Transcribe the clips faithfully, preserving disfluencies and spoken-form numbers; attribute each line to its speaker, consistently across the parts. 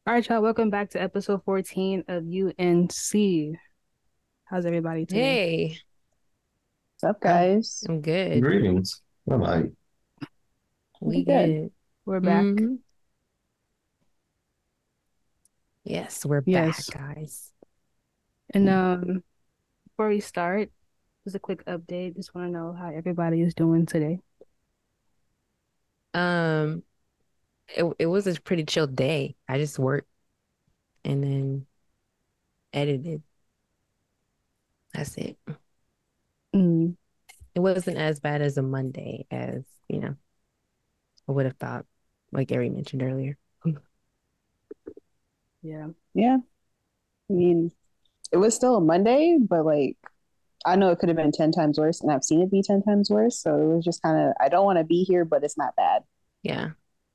Speaker 1: All right, y'all, welcome back to episode fourteen of U N C. How's everybody today?
Speaker 2: Hey,
Speaker 3: What's up,
Speaker 2: I'm
Speaker 3: guys?
Speaker 2: I'm good.
Speaker 4: Greetings. I'm like,
Speaker 2: We
Speaker 3: Pretty good.
Speaker 2: good.
Speaker 1: We're back.
Speaker 2: hmm Yes, we're back,
Speaker 1: Yes.
Speaker 2: guys.
Speaker 1: And um, before we start, just a quick update. Just want to know how everybody is doing today.
Speaker 2: Um, it it was a pretty chill day. I just worked and then edited. That's it.
Speaker 1: Mm,
Speaker 2: It wasn't as bad as a Monday as, you know, I would have thought, like Gary mentioned earlier.
Speaker 1: yeah.
Speaker 3: Yeah. I mean, it was still a Monday, but like, I know it could have been ten times worse, and I've seen it be ten times worse. So it was just kind of, I don't want to be here, but it's not bad.
Speaker 2: Yeah,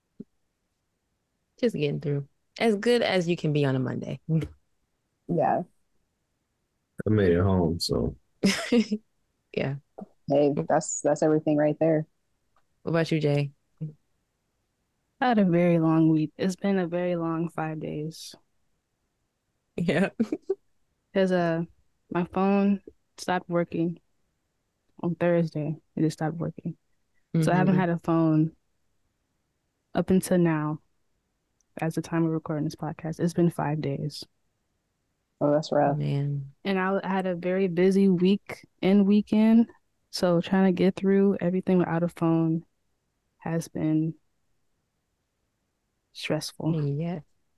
Speaker 2: just getting through. As good as you can be on a Monday.
Speaker 3: Yeah.
Speaker 4: I made it home, so
Speaker 2: Yeah.
Speaker 3: Hey,
Speaker 2: What
Speaker 3: that's that's everything right there.
Speaker 2: about you, Jay?
Speaker 1: I had a very long week. It's been a very long five days.
Speaker 2: Yeah.
Speaker 1: Because uh, my phone stopped working on Thursday. It just stopped working. So I haven't
Speaker 2: hmm
Speaker 1: had a phone up until now, as the time of recording this podcast. It's been five days.
Speaker 3: Oh, that's rough.
Speaker 2: Man.
Speaker 1: And I had a very busy week and weekend. So trying to get through everything without a phone has been stressful.
Speaker 2: Yeah.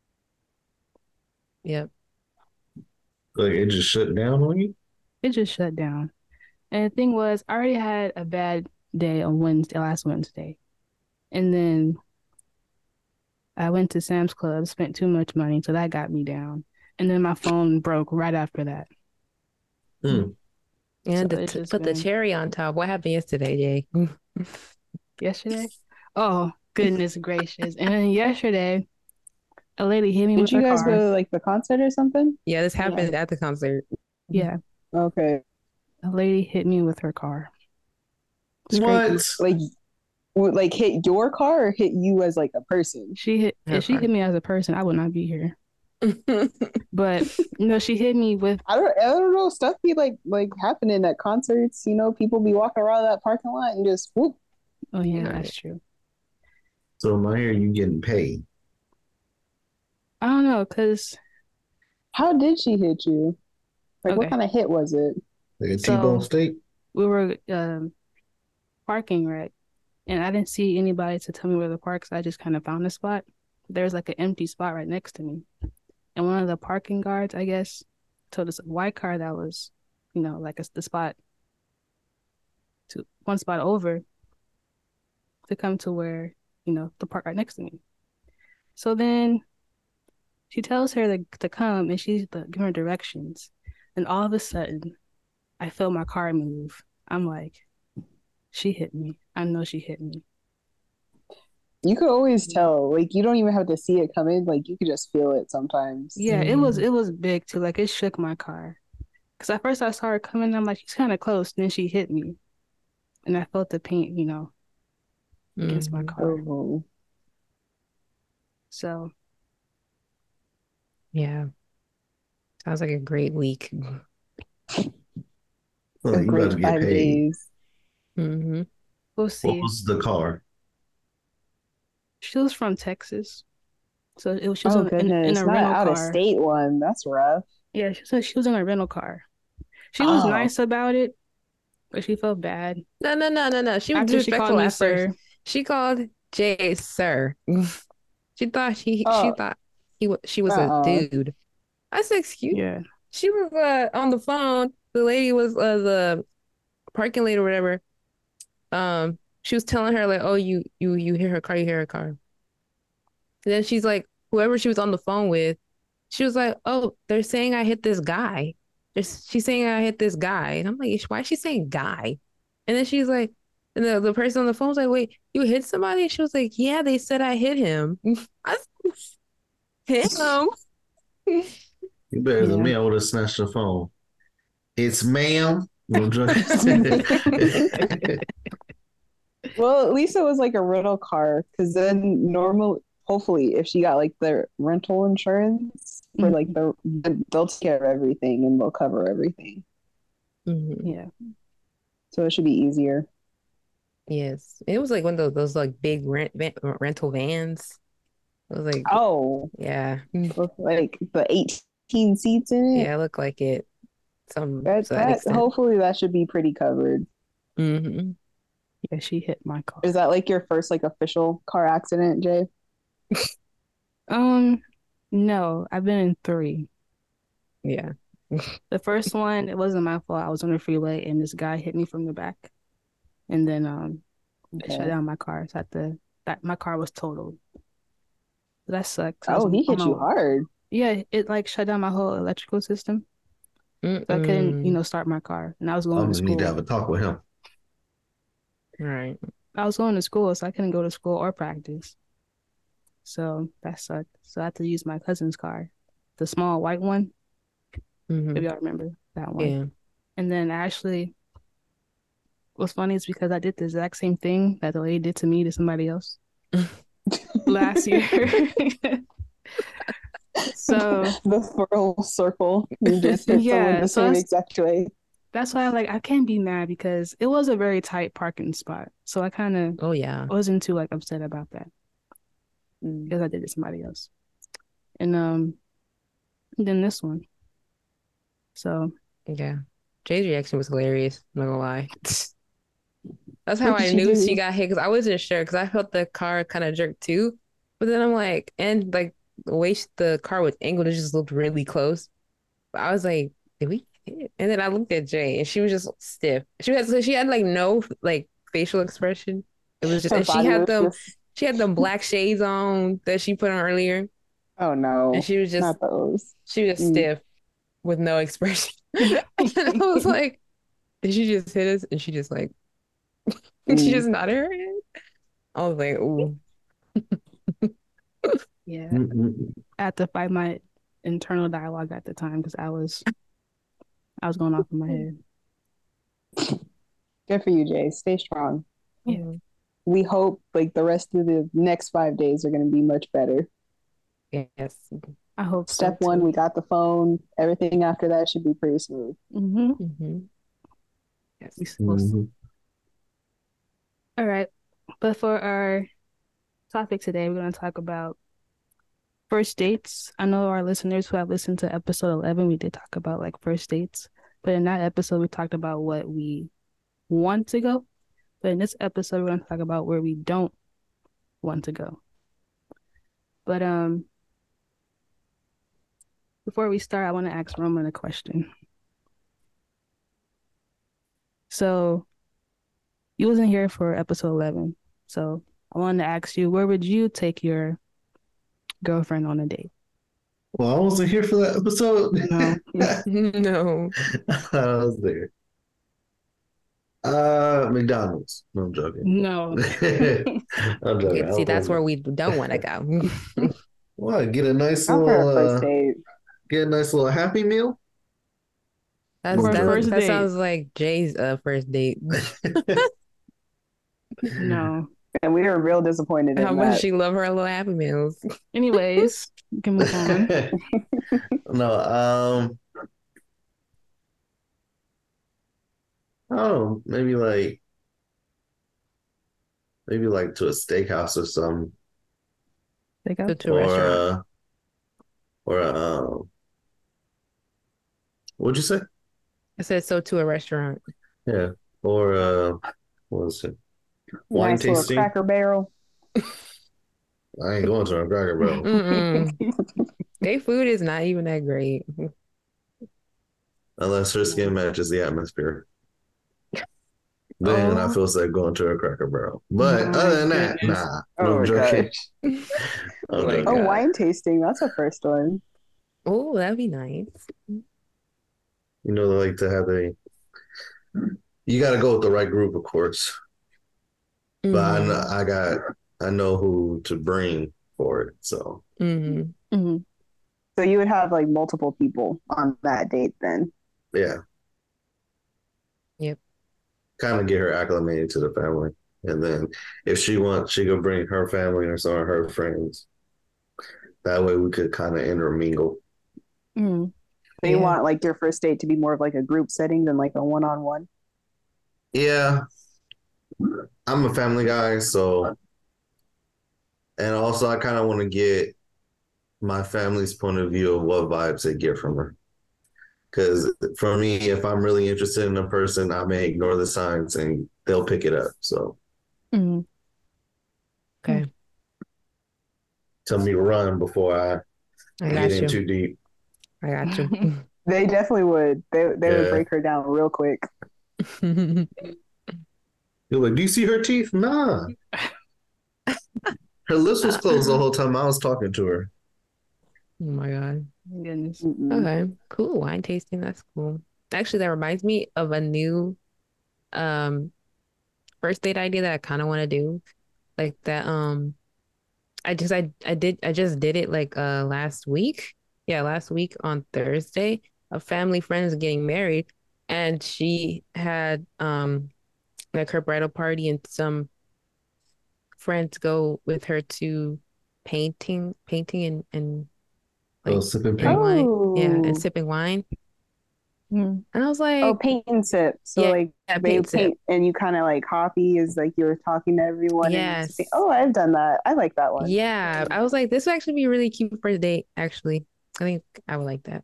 Speaker 2: Yep.
Speaker 4: like it just shut down on you.
Speaker 1: It just shut down. And the thing was, I already had a bad day on Wednesday, last Wednesday. And then I went to Sam's Club, spent too much money, so that got me down. And then my phone broke right after that.
Speaker 4: Hmm.
Speaker 1: So
Speaker 2: And to
Speaker 1: it's
Speaker 2: t
Speaker 1: just
Speaker 2: put the
Speaker 1: been
Speaker 2: cherry on top, what happened yesterday, Jay?
Speaker 1: yesterday. Oh, goodness gracious. And then yesterday, a lady hit me with
Speaker 3: Did you
Speaker 1: her
Speaker 3: guys
Speaker 1: car.
Speaker 3: go to like the concert or something?
Speaker 2: Yeah, this
Speaker 1: Yeah,
Speaker 2: happened at the concert.
Speaker 1: yeah.
Speaker 3: Okay.
Speaker 1: A lady hit me with her car. It's crazy.
Speaker 4: What?
Speaker 3: Like, w- like hit your car or hit you as like a person?
Speaker 1: She hit
Speaker 2: Her
Speaker 1: if she hit
Speaker 2: car.
Speaker 1: me as a person, I would not be here. But you know, she hit me with
Speaker 3: I don't, I don't know. Stuff be like like happening at concerts. You know, people be walking around that parking lot and just whoop.
Speaker 1: oh yeah,
Speaker 2: Right.
Speaker 1: that's true.
Speaker 4: So my here you getting paid?
Speaker 1: I don't know, cause
Speaker 3: How did she hit you? Like, what
Speaker 1: okay.
Speaker 3: kind of hit was it?
Speaker 4: Like a T-bone
Speaker 1: So
Speaker 4: steak?
Speaker 1: we were um parking, right? And I didn't see anybody to tell me where to park, so I just kind of found a spot. There's like an empty spot right next to me. And one of the parking guards, I guess, told us a white car that was, you know, like a, the spot to one spot over to come to where, you know, the park right next to me. So then she tells her to, to come and she's the, giving her directions. And all of a sudden, I feel my car move. I'm like, she hit me. I know she hit me.
Speaker 3: You could always tell. Like, you don't even have to see it come in. Like, you could just feel it sometimes.
Speaker 1: Yeah, it was
Speaker 2: Mm,
Speaker 1: it was big too. Like it shook my car. Cause at first I saw her coming, I'm like, she's kind of close. Then she hit me, and I felt the paint, you know, against my
Speaker 2: hmm
Speaker 1: car.
Speaker 3: Oh,
Speaker 1: So
Speaker 2: Yeah. Sounds like a great week.
Speaker 4: Oh,
Speaker 3: a
Speaker 4: you about to
Speaker 3: great
Speaker 4: get
Speaker 3: five
Speaker 4: paid.
Speaker 3: days.
Speaker 2: hmm
Speaker 1: we'll
Speaker 4: What
Speaker 1: see.
Speaker 4: was the car?
Speaker 1: She was from Texas, so it was she was
Speaker 3: Oh
Speaker 1: on, in in
Speaker 3: goodness,
Speaker 1: a
Speaker 3: not an
Speaker 1: rental
Speaker 3: out of
Speaker 1: car.
Speaker 3: state one. That's rough.
Speaker 1: Yeah, she said she was in a rental car. She was
Speaker 3: Oh,
Speaker 1: nice about it, but she felt bad
Speaker 2: No, no, no, no, no. She was
Speaker 1: after she called
Speaker 2: disrespectful
Speaker 1: me
Speaker 2: at first.
Speaker 1: sir.
Speaker 2: She called Jay sir. She thought he she
Speaker 3: oh,
Speaker 2: thought he was she was a
Speaker 3: uh-uh.
Speaker 2: dude. I said, excuse.
Speaker 1: Yeah,
Speaker 2: She was uh, on the phone. The lady was uh, the parking lady or whatever. Um, she was telling her like, "Oh, you you you hear her car, you hear her car." And then she's like, whoever she was on the phone with, she was like, "Oh, they're saying I hit this guy." There's, she's saying I hit this guy, and I'm like, "Why is she saying guy?" And then she's like, and the, the person on the phone was like, "Wait, you hit somebody?" And she was like, "Yeah, they said I hit him." I hit him.
Speaker 4: You better than
Speaker 1: yeah.
Speaker 4: me. I would have snatched the phone. It's ma'am. No joke.
Speaker 3: Well, at least it was like a rental car, because then normal. hopefully, if she got like the rental insurance for like the, they'll take care of everything and they'll cover everything.
Speaker 2: Mm-hmm.
Speaker 1: Yeah.
Speaker 3: So it should be easier.
Speaker 2: Yes. It was like one of those, those like big rent van, rental vans. It was like,
Speaker 3: Oh,
Speaker 2: yeah.
Speaker 3: with like the eighteen seats in it.
Speaker 2: Yeah, it looked like it. Some
Speaker 3: That
Speaker 2: to that
Speaker 3: that
Speaker 2: extent.
Speaker 3: hopefully that should be pretty covered.
Speaker 2: Mm-hmm.
Speaker 1: Yeah, she hit my car.
Speaker 3: Is that like your first like official car accident, Jay?
Speaker 1: Um, no, I've been in three.
Speaker 2: Yeah.
Speaker 1: The first one, it wasn't my fault. I was on the freeway and this guy hit me from the back. And then um it shut
Speaker 3: Okay.
Speaker 1: down my car. So I had to, that my car was totaled. That sucks.
Speaker 3: Oh, he hit you hard.
Speaker 1: Yeah, it like shut down my whole electrical system. So I couldn't, you
Speaker 2: Mm-mm.
Speaker 1: know, start my car. And I was
Speaker 4: I'm
Speaker 1: going to
Speaker 4: gonna need to have
Speaker 1: school.
Speaker 4: a talk with him.
Speaker 2: Right.
Speaker 1: I was going to school, so I couldn't go to school or practice. So that sucked. So I had to use my cousin's car, the small white one,
Speaker 2: Mm-hmm.
Speaker 1: if y'all remember that one.
Speaker 2: Yeah.
Speaker 1: And then actually, what's funny is because I did the exact same thing that the lady did to me to somebody else last year. So
Speaker 3: The full circle. You just hit
Speaker 1: Yeah,
Speaker 3: someone the
Speaker 1: so
Speaker 3: same
Speaker 1: that's-
Speaker 3: exact way.
Speaker 1: that's why like I can't be mad because it was a very tight parking spot. So I kind of
Speaker 2: Oh yeah.
Speaker 1: wasn't too like upset about that
Speaker 3: Mm.
Speaker 1: because I did it to somebody else. And um, then this one. So
Speaker 2: Yeah. Jay's reaction was hilarious. I'm not gonna lie. That's how
Speaker 3: What did
Speaker 2: I
Speaker 3: she
Speaker 2: knew
Speaker 3: do?
Speaker 2: she got hit because I wasn't sure because I felt the car kind of jerk too. But then I'm like, and like the way she- the car was angled, it just looked really close. But I was like, did we hit it? And then I looked at Jay and she was just stiff. She had so she had like no like facial expression. It was just
Speaker 3: Her
Speaker 2: and she
Speaker 3: body
Speaker 2: had
Speaker 3: was
Speaker 2: them
Speaker 3: just-
Speaker 2: she had them black shades on that she put on earlier.
Speaker 3: Oh no,
Speaker 2: And she was just
Speaker 3: not those.
Speaker 2: she was
Speaker 3: Mm.
Speaker 2: stiff with no expression. And I was like, did she just hit us? And she just like she
Speaker 3: Mm.
Speaker 2: just nodded her head. I was like, ooh.
Speaker 1: yeah,
Speaker 4: Mm-mm.
Speaker 1: I had to fight my internal dialogue at the time because I was I was going off in my head.
Speaker 3: Good for you, Jay. Stay strong.
Speaker 1: Yeah.
Speaker 3: We hope like the rest of the next five days are going to be much better.
Speaker 2: Yes.
Speaker 1: I hope
Speaker 3: Step
Speaker 1: so
Speaker 3: one,
Speaker 1: too.
Speaker 3: we got the phone. Everything after that should be pretty smooth.
Speaker 1: Mm-hmm.
Speaker 2: Mm-hmm. Yes.
Speaker 1: We supposed to.
Speaker 4: Mhm.
Speaker 1: All right. But for our topic today, we're going to talk about first dates. I know our listeners who have listened to episode eleven, we did talk about like first dates. But in that episode, we talked about what we want to go. But in this episode, we're going to talk about where we don't want to go. But um, before we start, I want to ask Roman a question. So you wasn't here for episode eleven. So I wanted to ask you, where would you take your girlfriend on a date?
Speaker 4: Well, I wasn't here for that episode.
Speaker 1: No.
Speaker 2: No.
Speaker 4: I was there. Uh, McDonald's. No, I'm joking.
Speaker 1: No.
Speaker 4: I'm joking.
Speaker 2: Okay,
Speaker 4: I
Speaker 2: see,
Speaker 4: don't
Speaker 2: that's
Speaker 4: know.
Speaker 2: where we don't want to go.
Speaker 4: What? Get a nice
Speaker 3: Not for
Speaker 4: little,
Speaker 3: a first
Speaker 4: uh,
Speaker 3: date.
Speaker 4: get a nice little Happy Meal.
Speaker 2: That's,
Speaker 1: For a
Speaker 2: that,
Speaker 1: first
Speaker 2: that
Speaker 1: date.
Speaker 2: sounds like Jay's uh, first date.
Speaker 1: No.
Speaker 3: And we were real disappointed
Speaker 2: How
Speaker 3: in
Speaker 2: much
Speaker 3: that.
Speaker 2: she love her little Happy Meals.
Speaker 1: Anyways, we can move on.
Speaker 4: No, um, I don't know, maybe like, maybe like to a steakhouse or something,
Speaker 1: Take
Speaker 2: Go
Speaker 1: out.
Speaker 2: to a
Speaker 4: or
Speaker 2: restaurant.
Speaker 4: uh, or um, what'd you say?
Speaker 2: I said so to a restaurant.
Speaker 4: Yeah, or uh, what was it? Wine
Speaker 3: Nice little
Speaker 4: tasting.
Speaker 3: Cracker Barrel.
Speaker 4: I ain't going to a Cracker Barrel.
Speaker 2: Mm-mm. Their food is not even that great.
Speaker 4: Unless her skin matches the atmosphere. Then I
Speaker 1: Oh.
Speaker 4: feel safe going to a Cracker Barrel. But
Speaker 1: My
Speaker 4: other than that,
Speaker 1: goodness.
Speaker 4: nah.
Speaker 3: Oh
Speaker 4: I'm
Speaker 3: my
Speaker 4: joking.
Speaker 3: gosh.
Speaker 4: I'm
Speaker 2: Like,
Speaker 4: joking.
Speaker 3: Oh,
Speaker 2: God.
Speaker 3: wine tasting. That's a first one.
Speaker 2: Oh, that'd be nice.
Speaker 4: You know, they like to have a. You got to go with the right group, of course. But I
Speaker 2: Mhm.
Speaker 4: know, I got, I know who to bring for it. So
Speaker 2: Mhm.
Speaker 1: Mhm.
Speaker 3: So you would have like multiple people on that date then.
Speaker 4: yeah,
Speaker 2: Yep.
Speaker 4: kind of get her acclimated to the family, and then if she wants, she can bring her family or some of her friends. That way we could kind of intermingle.
Speaker 1: Mm.
Speaker 3: They
Speaker 2: Yeah.
Speaker 3: want like your first date to be more of like a group setting than like a one on one.
Speaker 4: Yeah, I'm a family guy, so and also I kind of want to get my family's point of view of what vibes they get from her. Because for me, if I'm really interested in a person, I may ignore the signs and they'll pick it up. So
Speaker 1: Mm.
Speaker 2: Okay.
Speaker 4: tell me to run before I,
Speaker 2: I
Speaker 4: get
Speaker 2: got
Speaker 4: in
Speaker 2: you.
Speaker 4: too deep.
Speaker 2: I got you.
Speaker 3: They definitely would. They they
Speaker 4: Yeah.
Speaker 3: would break her down real quick.
Speaker 4: You're like, do you see her teeth? Nah. Her lips was closed the whole time I was talking to her.
Speaker 2: Oh my God.
Speaker 1: My goodness.
Speaker 3: Mm-mm.
Speaker 2: Okay. Cool. Wine tasting. That's cool. Actually, that reminds me of a new um first date idea that I kind of want to do. Like that um I just I I did I just did it like uh last week. Yeah, last week on Thursday. A family friend is getting married and she had um like her bridal party and some friends go with her to painting painting and and
Speaker 4: Oh,
Speaker 2: like
Speaker 4: sipping
Speaker 2: and
Speaker 4: paint.
Speaker 2: wine. Yeah, and
Speaker 3: Oh,
Speaker 2: sipping wine.
Speaker 1: Mm.
Speaker 2: And I was
Speaker 3: oh,
Speaker 2: like,
Speaker 3: paint and sip. So
Speaker 2: yeah,
Speaker 3: like
Speaker 2: yeah,
Speaker 3: they
Speaker 2: paint sip.
Speaker 3: paint and you kind of like copy is like you're talking to everyone and
Speaker 2: Yes.
Speaker 3: sipping. Oh, I've done that. I like that one.
Speaker 2: Yeah, I was like, this would actually be really cute for a date, actually. I think I would like that.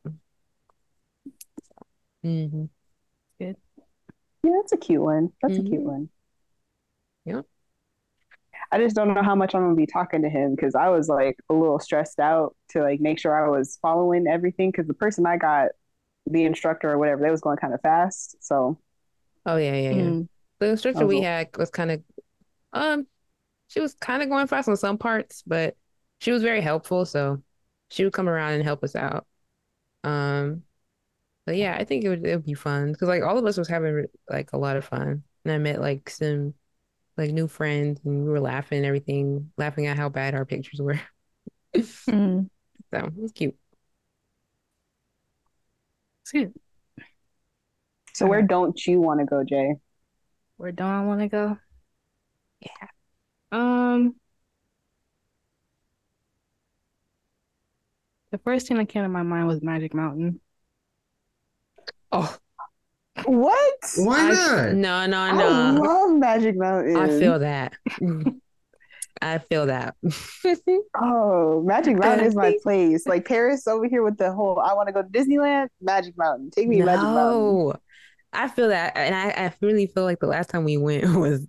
Speaker 2: hmm
Speaker 1: Good.
Speaker 3: Yeah, that's a cute one. That's a cute
Speaker 2: Mhm.
Speaker 3: one.
Speaker 2: Yep.
Speaker 3: I just don't know how much I'm gonna be talking to him because I was like a little stressed out to like make sure I was following everything because the person I got, the instructor or whatever, they was going kind of fast. So
Speaker 2: Oh yeah, yeah, yeah.
Speaker 1: Mm.
Speaker 2: The
Speaker 3: I
Speaker 2: instructor
Speaker 3: was
Speaker 2: we
Speaker 3: a-
Speaker 2: had was kind of um she was kind of going fast on some parts, but she was very helpful, so she would come around and help us out. Um, but yeah, I think it would it would be fun because like all of us was having like a lot of fun, and I met like some like new friends, and we were laughing and everything, laughing at how bad our pictures were.
Speaker 1: Mm.
Speaker 2: So it was cute.
Speaker 1: It's good.
Speaker 3: so where
Speaker 1: Okay.
Speaker 3: don't you want to go, Jay?
Speaker 1: Where don't I want to go?
Speaker 2: Yeah.
Speaker 1: Um, the first thing that came to my mind was Magic Mountain.
Speaker 2: Oh,
Speaker 3: What?
Speaker 4: Why
Speaker 2: I
Speaker 4: not?
Speaker 2: no no
Speaker 3: I
Speaker 2: no.
Speaker 3: love Magic Mountain.
Speaker 2: I feel that. I feel that.
Speaker 3: Oh, Magic
Speaker 2: And
Speaker 3: Mountain
Speaker 2: I
Speaker 3: is my
Speaker 2: think
Speaker 3: place. Like Paris over here with the whole I want to go to Disneyland, Magic Mountain. Take me to Magic Mountain.
Speaker 2: no, I feel that, and I, I really feel like the last time we went was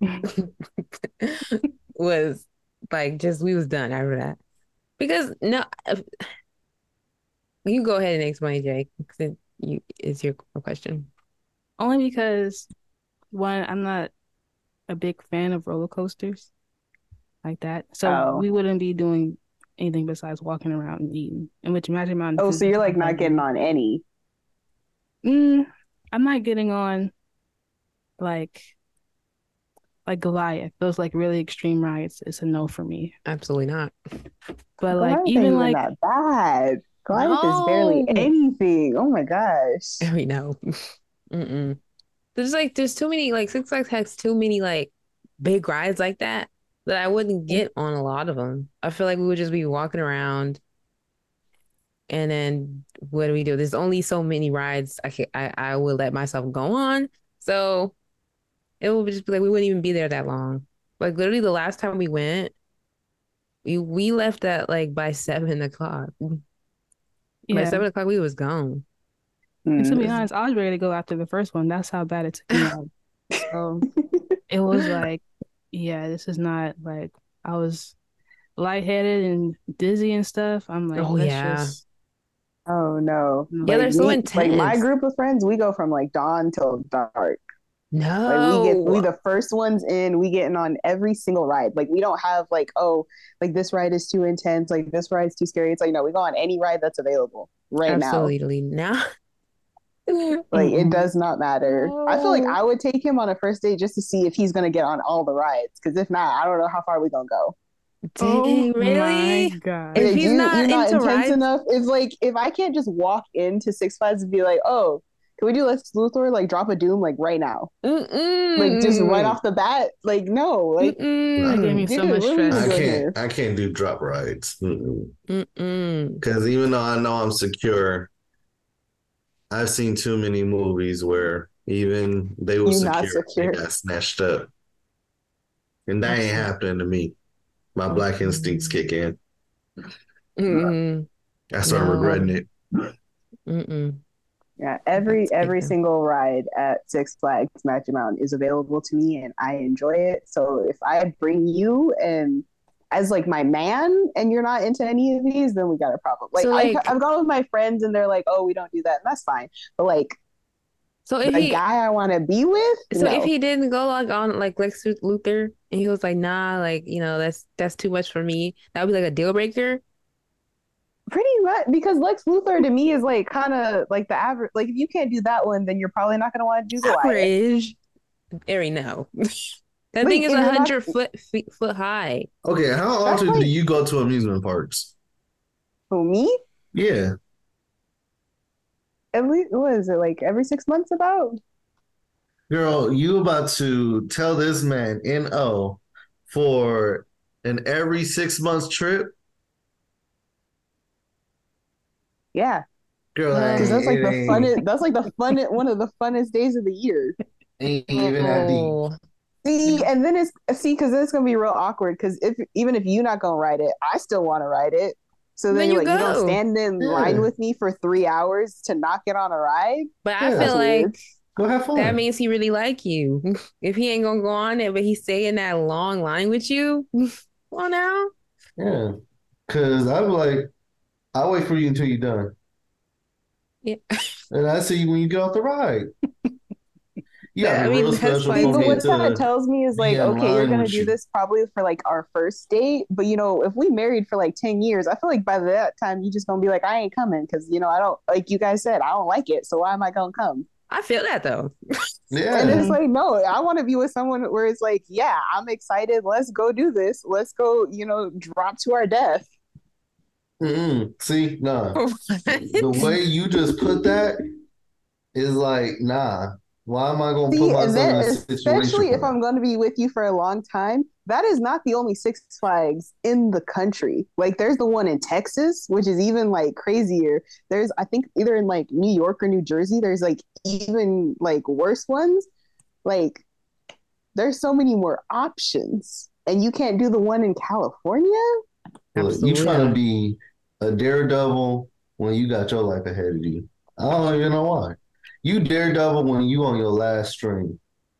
Speaker 2: was like just we was done after that because no, if- you go ahead and explain, Jake. 'Cause it, you it's your question.
Speaker 1: Only because one, I'm not a big fan of roller coasters like that. So
Speaker 3: Oh.
Speaker 1: we wouldn't be doing anything besides walking around and eating. In which Magic Mountain
Speaker 3: Oh,
Speaker 1: food
Speaker 3: so
Speaker 1: is
Speaker 3: you're like not getting
Speaker 1: incredible.
Speaker 3: on any.
Speaker 1: Mm, I'm not getting on like like Goliath. Those like really extreme rides. It's a no for me.
Speaker 2: Absolutely not.
Speaker 1: But like
Speaker 3: Goliath ain't
Speaker 1: even
Speaker 3: even
Speaker 1: like
Speaker 3: that bad. Goliath is barely
Speaker 2: No,
Speaker 3: anything. Oh my gosh.
Speaker 2: we know. Mm-mm. There's like there's too many like Six Flags has too many like big rides like that that I wouldn't get on a lot of them. I feel like we would just be walking around and then what do we do? There's only so many rides I can, I I would let myself go on. So it would just be like we wouldn't even be there that long. Like literally the last time we went, we we left at like by seven o'clock. By
Speaker 1: yeah.
Speaker 2: seven o'clock we was gone.
Speaker 1: And to be
Speaker 3: Mm.
Speaker 1: honest, I was ready to go after the first one. That's how bad it took me out. So it was like, yeah, this is not like I was lightheaded and dizzy and stuff. I'm like,
Speaker 2: Oh
Speaker 1: let's
Speaker 2: yeah.
Speaker 1: just
Speaker 3: Oh no.
Speaker 1: no.
Speaker 2: Yeah,
Speaker 3: Like
Speaker 2: they're so
Speaker 3: me, like my
Speaker 2: intense.
Speaker 3: group of friends, we go from like dawn till dark. Like we get we
Speaker 2: No.
Speaker 3: the first ones in, we getting on every single ride. Like we don't have like, oh, like this ride is too intense, like this ride's too scary. It's like no, we go on any ride that's available right now.
Speaker 2: Absolutely. Now.
Speaker 3: Like it
Speaker 1: Mm-mm.
Speaker 3: does not matter. I feel like
Speaker 2: No.
Speaker 3: I would take him on a first date just to see if he's gonna get on all the rides. Because if not, I don't know how far we gonna go.
Speaker 2: Dang,
Speaker 1: Oh my
Speaker 2: really?
Speaker 1: God.
Speaker 2: If
Speaker 3: Like
Speaker 2: he's
Speaker 3: you, you're
Speaker 2: not
Speaker 3: not
Speaker 2: into
Speaker 3: intense
Speaker 2: rides,
Speaker 3: enough. If like if I can't just walk into Six Flags and be like, oh, Can we do Lex Luthor? Like drop a doom like right now,
Speaker 2: Mm-mm.
Speaker 3: like just right off the bat. Like no, like
Speaker 1: That gave me
Speaker 2: Mm-mm.
Speaker 1: so
Speaker 3: dude,
Speaker 1: much
Speaker 3: what are we even
Speaker 4: I
Speaker 1: stress.
Speaker 3: doing
Speaker 4: can't.
Speaker 3: here?
Speaker 4: I can't do drop rides.
Speaker 2: Mm-mm.
Speaker 4: Because even though I know I'm secure, I've seen too many movies where even they were
Speaker 3: You're not
Speaker 4: secure, they
Speaker 3: secure.
Speaker 4: got snatched up, and that ain't happening to me. My black instincts kick in.
Speaker 2: Mm-mm.
Speaker 4: I start
Speaker 2: No.
Speaker 4: regretting it.
Speaker 2: Mm-mm.
Speaker 3: Yeah, every
Speaker 2: That's
Speaker 3: every
Speaker 2: big,
Speaker 3: single ride at Six Flags Magic Mountain is available to me, and I enjoy it. So if I bring you and as like my man, and you're not into any of these, then we got a problem. Like,
Speaker 2: So,
Speaker 3: I,
Speaker 2: like-
Speaker 3: I've gone with my friends, and they're like, "Oh, we don't do that," and that's fine. But like
Speaker 2: So if
Speaker 3: the
Speaker 2: he,
Speaker 3: guy I want to be with,
Speaker 2: so
Speaker 3: no.
Speaker 2: if he didn't go like on like Lex Luthor, and he was like, nah, like you know, that's that's too much for me. That would be like a deal breaker.
Speaker 3: Pretty much, because Lex Luthor to me is like kind of like the average. Like if you can't do that one, then you're probably not going to want to do Goliath.
Speaker 2: Average. Ari, no. That
Speaker 3: Like,
Speaker 2: thing is
Speaker 3: if
Speaker 2: a
Speaker 3: you're not-
Speaker 2: hundred foot feet, foot high.
Speaker 4: Okay, how
Speaker 3: That's
Speaker 4: often
Speaker 3: like-
Speaker 4: do you go to amusement parks?
Speaker 3: For me,
Speaker 4: Yeah,
Speaker 3: at least what is it like every six months? About
Speaker 4: girl, you about to tell this man N O for an every six months trip?
Speaker 3: yeah,
Speaker 4: Girl,
Speaker 1: Well,
Speaker 4: that
Speaker 3: because that's like
Speaker 4: ain't-
Speaker 3: the
Speaker 4: it
Speaker 3: funnest. That's like the fun. One of the funnest days of the year.
Speaker 4: Ain't, ain't even that deep.
Speaker 2: Oh,
Speaker 3: See, and then it's see because then it's gonna be real awkward. Because if even if you're not gonna ride it, I still want to ride it. So then,
Speaker 2: Then
Speaker 3: you're
Speaker 2: you
Speaker 3: like, you don't
Speaker 2: go.
Speaker 3: stand in
Speaker 4: Yeah.
Speaker 3: line with me for three hours to not get on a ride.
Speaker 2: but
Speaker 4: Yeah,
Speaker 2: I
Speaker 3: That's
Speaker 2: feel like
Speaker 3: weird.
Speaker 4: Go have fun.
Speaker 2: that means he really like you. If he ain't gonna go on it, but he's staying in that long line with you, come on now.
Speaker 4: Yeah, because I'm like, I'll wait for you until you're done,
Speaker 2: Yeah.
Speaker 4: and I see you when you get off the ride. You
Speaker 2: But,
Speaker 4: gotta
Speaker 2: I
Speaker 4: be
Speaker 2: mean,
Speaker 4: real
Speaker 2: that's
Speaker 4: special
Speaker 2: like-
Speaker 3: See,
Speaker 4: for
Speaker 3: but
Speaker 4: me
Speaker 3: what kind of
Speaker 4: to.
Speaker 3: tells me is
Speaker 4: be
Speaker 3: like,
Speaker 4: in
Speaker 3: okay, you're
Speaker 4: line
Speaker 3: gonna
Speaker 4: with
Speaker 3: do
Speaker 4: you.
Speaker 3: this probably for like our first date, but you know, if we married for like ten years, I feel like by that time you just gonna be like, I ain't coming because you know I don't like you guys said I don't like it, so why am I gonna come?
Speaker 2: I feel that though.
Speaker 4: Yeah,
Speaker 3: And it's like, no, I want to be with someone where it's like, yeah, I'm excited. Let's go do this. Let's go, you know, drop to our death.
Speaker 4: Mm-mm. See, nah. The way you just put that is like, nah. Why am I gonna
Speaker 3: See,
Speaker 4: put
Speaker 3: and
Speaker 4: myself in
Speaker 3: then
Speaker 4: a situation
Speaker 3: especially
Speaker 4: for
Speaker 3: if
Speaker 4: that?
Speaker 3: I'm going to be with you for a long time, that is not the only Six Flags in the country. Like, there's the one in Texas, which is even like crazier. There's, I think, either in like New York or New Jersey, there's like even like worse ones. Like, there's so many more options, and you can't do the one in California.
Speaker 4: Look, you
Speaker 2: Absolutely
Speaker 4: trying to
Speaker 2: not.
Speaker 4: be a daredevil when you got your life ahead of you. I don't even know why. You daredevil when you on your last string.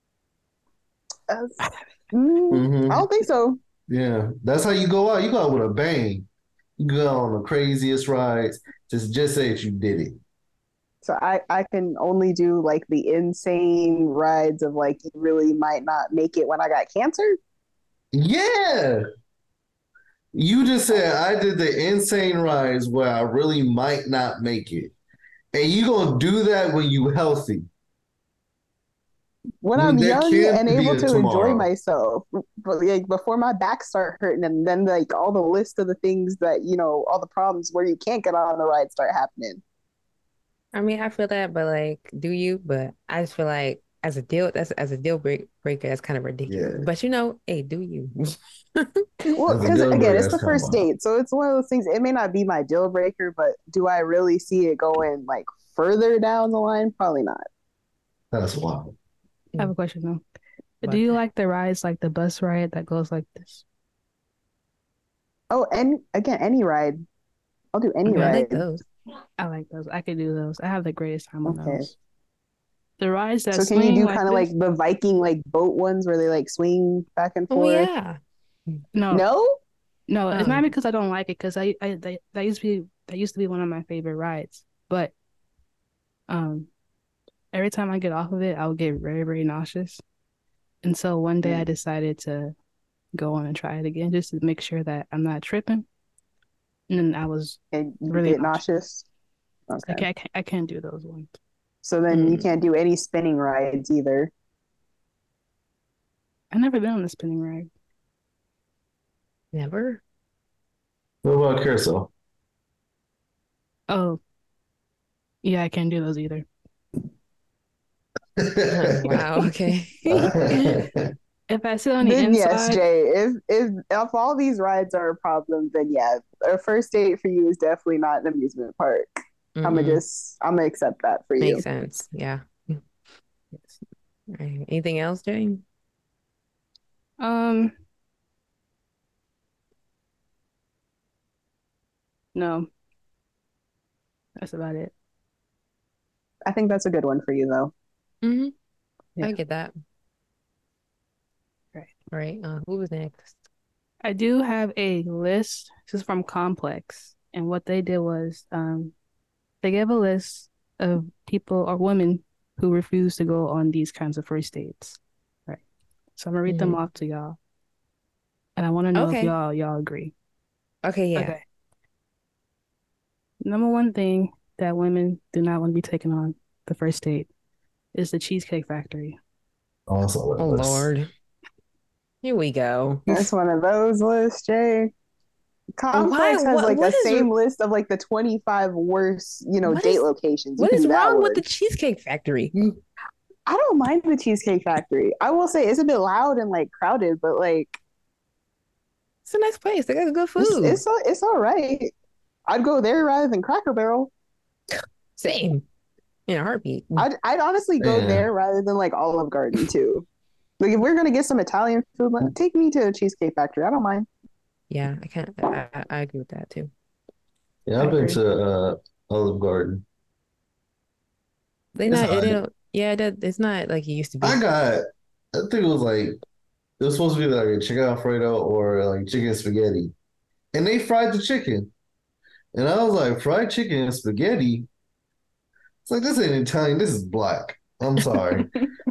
Speaker 3: Uh, mm,
Speaker 4: Mhm.
Speaker 3: I don't think so.
Speaker 4: Yeah, that's how you go out. You go out with a bang. You go on the craziest rides. Just just say that you did it.
Speaker 3: So I, I can only do like the insane rides of like you really might not make it when I got cancer.
Speaker 4: Yeah. You just said I did the insane rides where I really might not make it. And you gonna do that when you healthy.
Speaker 3: When
Speaker 4: When
Speaker 3: I'm
Speaker 4: there
Speaker 3: young
Speaker 4: can't
Speaker 3: and
Speaker 4: be
Speaker 3: able
Speaker 4: a
Speaker 3: to enjoy
Speaker 4: tomorrow.
Speaker 3: myself, but like before my back start hurting, and then like all the list of the things that you know, all the problems where you can't get on the ride start happening.
Speaker 2: I mean, I feel that, but like, do you? But I just feel like as a deal, that's as a deal break, breaker, that's kind of ridiculous.
Speaker 4: Yeah.
Speaker 2: But you know, hey, do you?
Speaker 3: Well,
Speaker 4: As a
Speaker 3: because
Speaker 4: deal
Speaker 3: again,
Speaker 4: breaker,
Speaker 3: it's the
Speaker 4: that's kinda
Speaker 3: first
Speaker 4: wild.
Speaker 3: date, so it's one of those things. It may not be my deal breaker, but do I really see it going like further down the line? Probably not.
Speaker 4: That's wild.
Speaker 1: I have a question though.
Speaker 2: What?
Speaker 1: Do you like the rides like the bus ride that goes like this?
Speaker 3: Oh, and again, any ride, I'll do any
Speaker 2: I
Speaker 3: ride.
Speaker 2: like those.
Speaker 1: I like those. I could do those. I have the greatest time on
Speaker 3: Okay.
Speaker 1: those. The rides that
Speaker 3: So can you
Speaker 1: swing
Speaker 3: do
Speaker 1: like
Speaker 3: kind of like
Speaker 1: this?
Speaker 3: the Viking like boat ones where they like swing back and
Speaker 2: Oh
Speaker 3: forth?
Speaker 2: yeah.
Speaker 1: No,
Speaker 3: No?
Speaker 1: no, it's
Speaker 2: Oh.
Speaker 1: not because I don't like it. Because I, I, that, that used to be that used to be one of my favorite rides. But, um, every time I get off of it, I'll get very, very nauseous. And so one day I
Speaker 3: Mm.
Speaker 1: decided to go on and try it again just to make sure that I'm not tripping. And then I was
Speaker 3: And you
Speaker 1: really
Speaker 3: get
Speaker 1: nauseous.
Speaker 3: nauseous?
Speaker 1: I
Speaker 3: Okay.
Speaker 1: can't, I can't, I can't do those ones.
Speaker 3: So then you
Speaker 2: Mm.
Speaker 3: can't do any spinning rides either.
Speaker 1: I've never been on a spinning ride.
Speaker 2: Never.
Speaker 4: What about carousel?
Speaker 1: Oh, yeah, I can't do those either.
Speaker 2: Wow. Okay.
Speaker 1: If I sit on the
Speaker 3: Then yes,
Speaker 1: inside,
Speaker 3: Jay. If if if all these rides are a problem, then yeah, a first date for you is definitely not an amusement park. I'm gonna
Speaker 2: Mm-mm.
Speaker 3: just I'm gonna accept that for
Speaker 2: Makes
Speaker 3: you.
Speaker 2: sense. Yeah. Yes. Right. Anything else, Jay?
Speaker 1: um, no, that's about it.
Speaker 3: I think that's a good one for you though.
Speaker 2: Mm-hmm. I
Speaker 1: Yeah.
Speaker 2: get that.
Speaker 1: Right.
Speaker 2: All right. Uh, who was next?
Speaker 1: I do have a list. This is from Complex, and what they did was, um, they gave a list of people or women who refuse to go on these kinds of first dates. Right. So I'm gonna read them
Speaker 2: Hmm.
Speaker 1: off to y'all, and I want to know if
Speaker 2: Okay.
Speaker 1: y'all y'all agree.
Speaker 2: Okay. Yeah.
Speaker 1: Okay. Number one thing that women do not want to be taken on the first date is the Cheesecake Factory.
Speaker 4: Also,
Speaker 2: Oh Lord. Here we go.
Speaker 3: That's one of those lists, Jay.
Speaker 2: Why?
Speaker 3: Complex has
Speaker 2: What?
Speaker 3: like a
Speaker 2: What is?
Speaker 3: same list of like the twenty-five worst, you know,
Speaker 2: What
Speaker 3: date
Speaker 2: is?
Speaker 3: locations. You
Speaker 2: What
Speaker 3: can
Speaker 2: is
Speaker 3: do that
Speaker 2: wrong with
Speaker 3: one.
Speaker 2: the Cheesecake Factory?
Speaker 3: I don't mind the Cheesecake Factory. I will say it's a bit loud and like crowded, but like
Speaker 2: It's a nice place. They got good
Speaker 3: it's
Speaker 2: food.
Speaker 3: it's it's all right. I'd go there rather than Cracker Barrel.
Speaker 2: Same. In a heartbeat.
Speaker 3: I'd I'd honestly go
Speaker 4: yeah.
Speaker 3: there rather than like Olive Garden too. Like if we're gonna get some Italian food, like, take me to a Cheesecake Factory. I don't mind.
Speaker 2: Yeah, I can't. I, I I agree with that too.
Speaker 4: Yeah,
Speaker 1: I
Speaker 4: I've been
Speaker 1: agree.
Speaker 4: to uh Olive Garden.
Speaker 2: They
Speaker 4: It's
Speaker 2: not.
Speaker 4: all
Speaker 2: It
Speaker 4: right.
Speaker 2: don't. Yeah, that it's not like it used to
Speaker 4: I
Speaker 2: be.
Speaker 4: got, I think it was like, it was supposed to be like a chicken Alfredo or like chicken spaghetti. And they fried the chicken. And I was like, fried chicken and spaghetti? It's like, this ain't Italian, this is black. I'm sorry.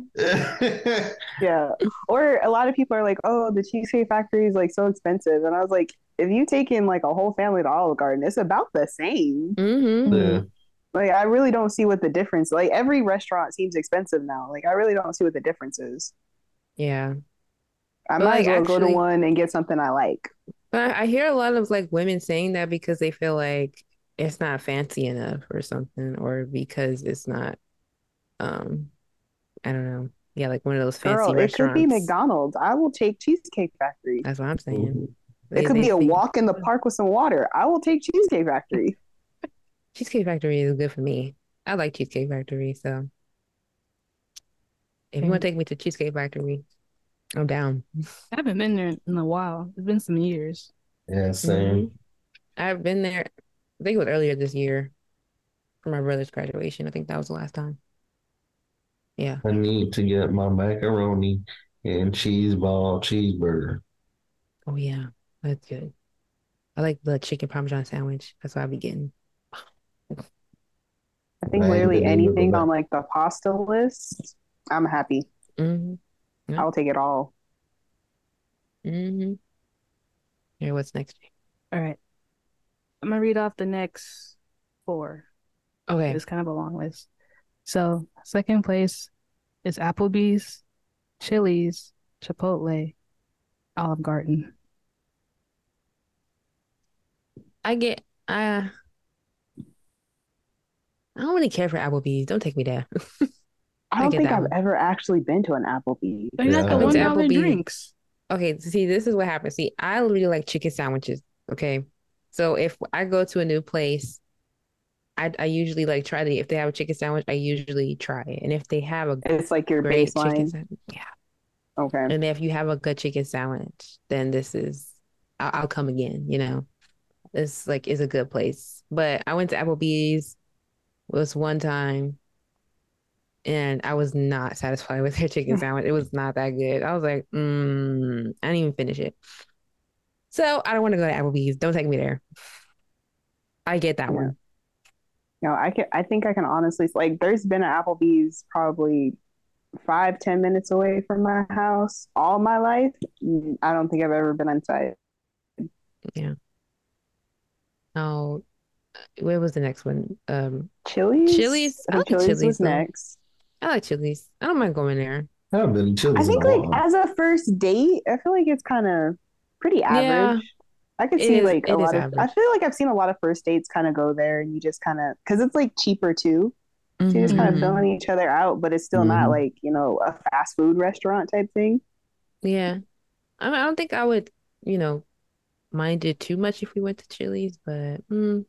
Speaker 3: Yeah. Or a lot of people are like, oh, the Cheesecake Factory is like so expensive. And I was like, if you take in like a whole family to Olive Garden, it's about the same.
Speaker 2: Mm-hmm.
Speaker 4: Yeah.
Speaker 3: Like I really don't see what the difference. Like every restaurant seems expensive now. Like I really don't see what the difference is.
Speaker 2: Yeah,
Speaker 3: I
Speaker 2: but
Speaker 3: might
Speaker 2: like
Speaker 3: as well go to
Speaker 2: actually,
Speaker 3: one and get something I like.
Speaker 2: but I hear a lot of like women saying that because they feel like it's not fancy enough or something, or because it's not. Um, I don't know. Yeah, like one of those
Speaker 3: Girl,
Speaker 2: fancy
Speaker 3: it could be
Speaker 2: restaurants.
Speaker 3: McDonald's. I will take Cheesecake Factory.
Speaker 2: That's what I'm saying.
Speaker 4: Mhm.
Speaker 3: It
Speaker 2: They
Speaker 3: could
Speaker 2: they
Speaker 3: be a
Speaker 2: think
Speaker 3: walk in the park with some water. I will take Cheesecake Factory.
Speaker 2: Cheesecake Factory is good for me. I like Cheesecake Factory, so if you want
Speaker 1: Okay.
Speaker 2: to take me to Cheesecake Factory, I'm down.
Speaker 1: I haven't been there in a while. It's been some years.
Speaker 4: Yeah,
Speaker 2: Hmm.
Speaker 4: same.
Speaker 2: I've been there. I think it was earlier this year for my brother's graduation. I think that was the last time. Yeah.
Speaker 4: I need to get my macaroni and cheese ball cheeseburger.
Speaker 2: Oh yeah, that's good. I like the chicken parmesan sandwich. That's what I'll be getting.
Speaker 3: I think
Speaker 4: I ain't
Speaker 3: literally
Speaker 4: been able to go
Speaker 3: anything
Speaker 4: back.
Speaker 3: on like the pasta list, I'm happy.
Speaker 2: Hmm. Yeah.
Speaker 3: I'll take it all.
Speaker 2: Hmm. Here, what's next?
Speaker 1: All right. I'm gonna read off the next four.
Speaker 2: Okay.
Speaker 1: It's kind of a long list. So, second place is Applebee's, Chili's, Chipotle, Olive Garden.
Speaker 2: I get I I don't really care for Applebee's. Don't take me there.
Speaker 3: I
Speaker 2: I
Speaker 3: don't
Speaker 2: get
Speaker 3: think
Speaker 2: that
Speaker 3: I've
Speaker 2: one.
Speaker 3: ever actually been to an Applebee's.
Speaker 1: They got
Speaker 4: Yeah, I
Speaker 1: the
Speaker 2: I've been
Speaker 1: one
Speaker 2: to
Speaker 4: haven't.
Speaker 1: dollar
Speaker 2: Applebee's.
Speaker 1: drinks.
Speaker 2: Okay, see, this is what happens. See, I really like chicken sandwiches. Okay. So if I go to a new place, I I usually like try the if they have a chicken sandwich, I usually try it. And if they have a
Speaker 3: It's like your
Speaker 2: great chicken
Speaker 3: baseline.
Speaker 2: sandwich, yeah.
Speaker 3: Okay.
Speaker 2: And if you have a good chicken sandwich, then this is I'll, I'll come again, you know. This like is a good place. But I went to Applebee's was one time and I was not satisfied with their chicken sandwich. It was not that good. I was like, mm, I didn't even finish it. So I don't want to go to Applebee's. Don't take me there. I get that
Speaker 3: Yeah.
Speaker 2: one.
Speaker 3: No, I can. I think I can honestly like. There's been an Applebee's probably five, ten minutes away from my house all my life. Mm, I don't think I've ever been inside.
Speaker 2: Yeah. Oh, where was the next one? Um,
Speaker 3: Chili's.
Speaker 2: Chili's.
Speaker 3: I
Speaker 2: I
Speaker 3: think
Speaker 2: like
Speaker 3: Chili's
Speaker 2: Chili's
Speaker 3: was
Speaker 2: though.
Speaker 3: next.
Speaker 2: I like Chili's. I don't mind going there.
Speaker 4: I haven't been to
Speaker 3: I
Speaker 4: Chili's in
Speaker 3: think
Speaker 4: a
Speaker 3: like
Speaker 4: while.
Speaker 3: as a first date, I feel like it's kind of pretty
Speaker 2: Yeah,
Speaker 3: average. I could
Speaker 2: it
Speaker 3: see
Speaker 2: is.
Speaker 3: like a
Speaker 2: It is
Speaker 3: lot of. I
Speaker 2: average.
Speaker 3: feel like I've seen a lot of first dates kind of go there, and you just kind of because it's like cheaper too. So you're just kind of
Speaker 2: Mhm.
Speaker 3: filling each other out, but it's still not
Speaker 4: Mhm.
Speaker 3: like, you know, a fast food restaurant type thing.
Speaker 2: Yeah. I mean, I don't think I would, you know, mind it too much if we went to Chili's, but mm,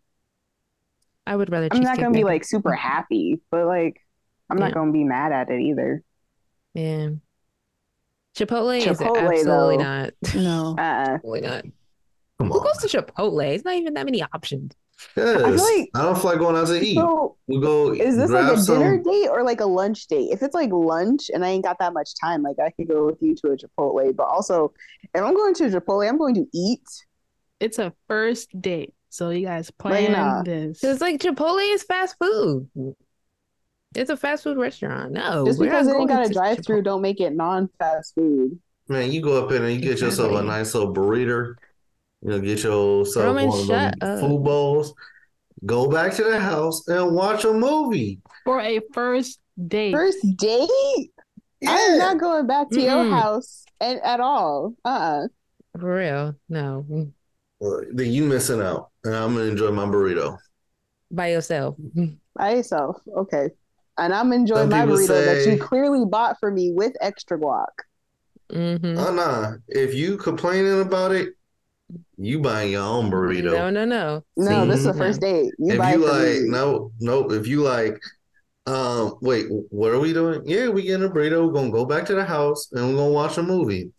Speaker 2: I would rather
Speaker 3: I'm not
Speaker 2: Cheesecake
Speaker 3: gonna be
Speaker 2: Factory.
Speaker 3: like super happy, but like I'm not
Speaker 2: Yeah.
Speaker 3: gonna be mad at it either.
Speaker 2: Yeah. Chipotle is
Speaker 3: Chipotle
Speaker 2: absolutely
Speaker 3: though,
Speaker 2: not.
Speaker 1: No.
Speaker 3: uh,
Speaker 2: Absolutely not.
Speaker 4: Come
Speaker 2: Who
Speaker 4: on.
Speaker 2: goes to Chipotle? It's not even that many options.
Speaker 3: I feel
Speaker 4: Yes.
Speaker 3: like
Speaker 4: I don't feel like going out to eat.
Speaker 3: so.
Speaker 4: We go
Speaker 3: Is this like
Speaker 4: grab
Speaker 3: a dinner
Speaker 4: some.
Speaker 3: date or like a lunch date? If it's like lunch and I ain't got that much time, like I could go with you to a Chipotle. But also, if I'm going to Chipotle, I'm going to eat.
Speaker 1: It's a first date. So you guys
Speaker 3: Like,
Speaker 1: plan
Speaker 3: nah.
Speaker 1: this.
Speaker 2: Because like Chipotle is fast food. It's a fast food restaurant. No,
Speaker 3: Just
Speaker 2: we're
Speaker 3: because
Speaker 2: not
Speaker 3: it ain't
Speaker 2: going
Speaker 3: got a
Speaker 2: to
Speaker 3: drive through,
Speaker 2: Chipotle.
Speaker 3: don't make it non-fast food.
Speaker 4: Man, you go up in and you get yourself a
Speaker 2: Exactly.
Speaker 4: nice little burrito. You know, get yourself
Speaker 2: Roman,
Speaker 4: one of
Speaker 2: shut
Speaker 4: them
Speaker 2: up.
Speaker 4: food bowls. Go back to the house and watch a movie.
Speaker 1: For a first date.
Speaker 3: First date? I am
Speaker 4: Yeah.
Speaker 3: not going back to your
Speaker 2: Mm-mm.
Speaker 3: house and at all. Uh-uh.
Speaker 2: For real. No.
Speaker 4: Well, then you missing out, and I'm gonna enjoy my burrito.
Speaker 2: By yourself.
Speaker 3: By yourself. Okay. And I'm enjoying
Speaker 4: Some
Speaker 3: my
Speaker 4: people
Speaker 3: burrito that you
Speaker 4: say,
Speaker 3: clearly bought for me with extra guac.
Speaker 2: Mm-hmm.
Speaker 4: "Oh nah, if you complaining about it, you buying your own burrito."
Speaker 2: No, no, no.
Speaker 3: No, this is
Speaker 2: See,
Speaker 3: a
Speaker 4: Mhm.
Speaker 3: first
Speaker 2: no.
Speaker 3: date. You
Speaker 4: If
Speaker 3: buy
Speaker 4: you
Speaker 3: it for
Speaker 4: like,
Speaker 3: me.
Speaker 4: no, nope. If you like, um, wait, what are we doing? Yeah, we getting a burrito. We're gonna go back to the house and we're gonna watch a movie.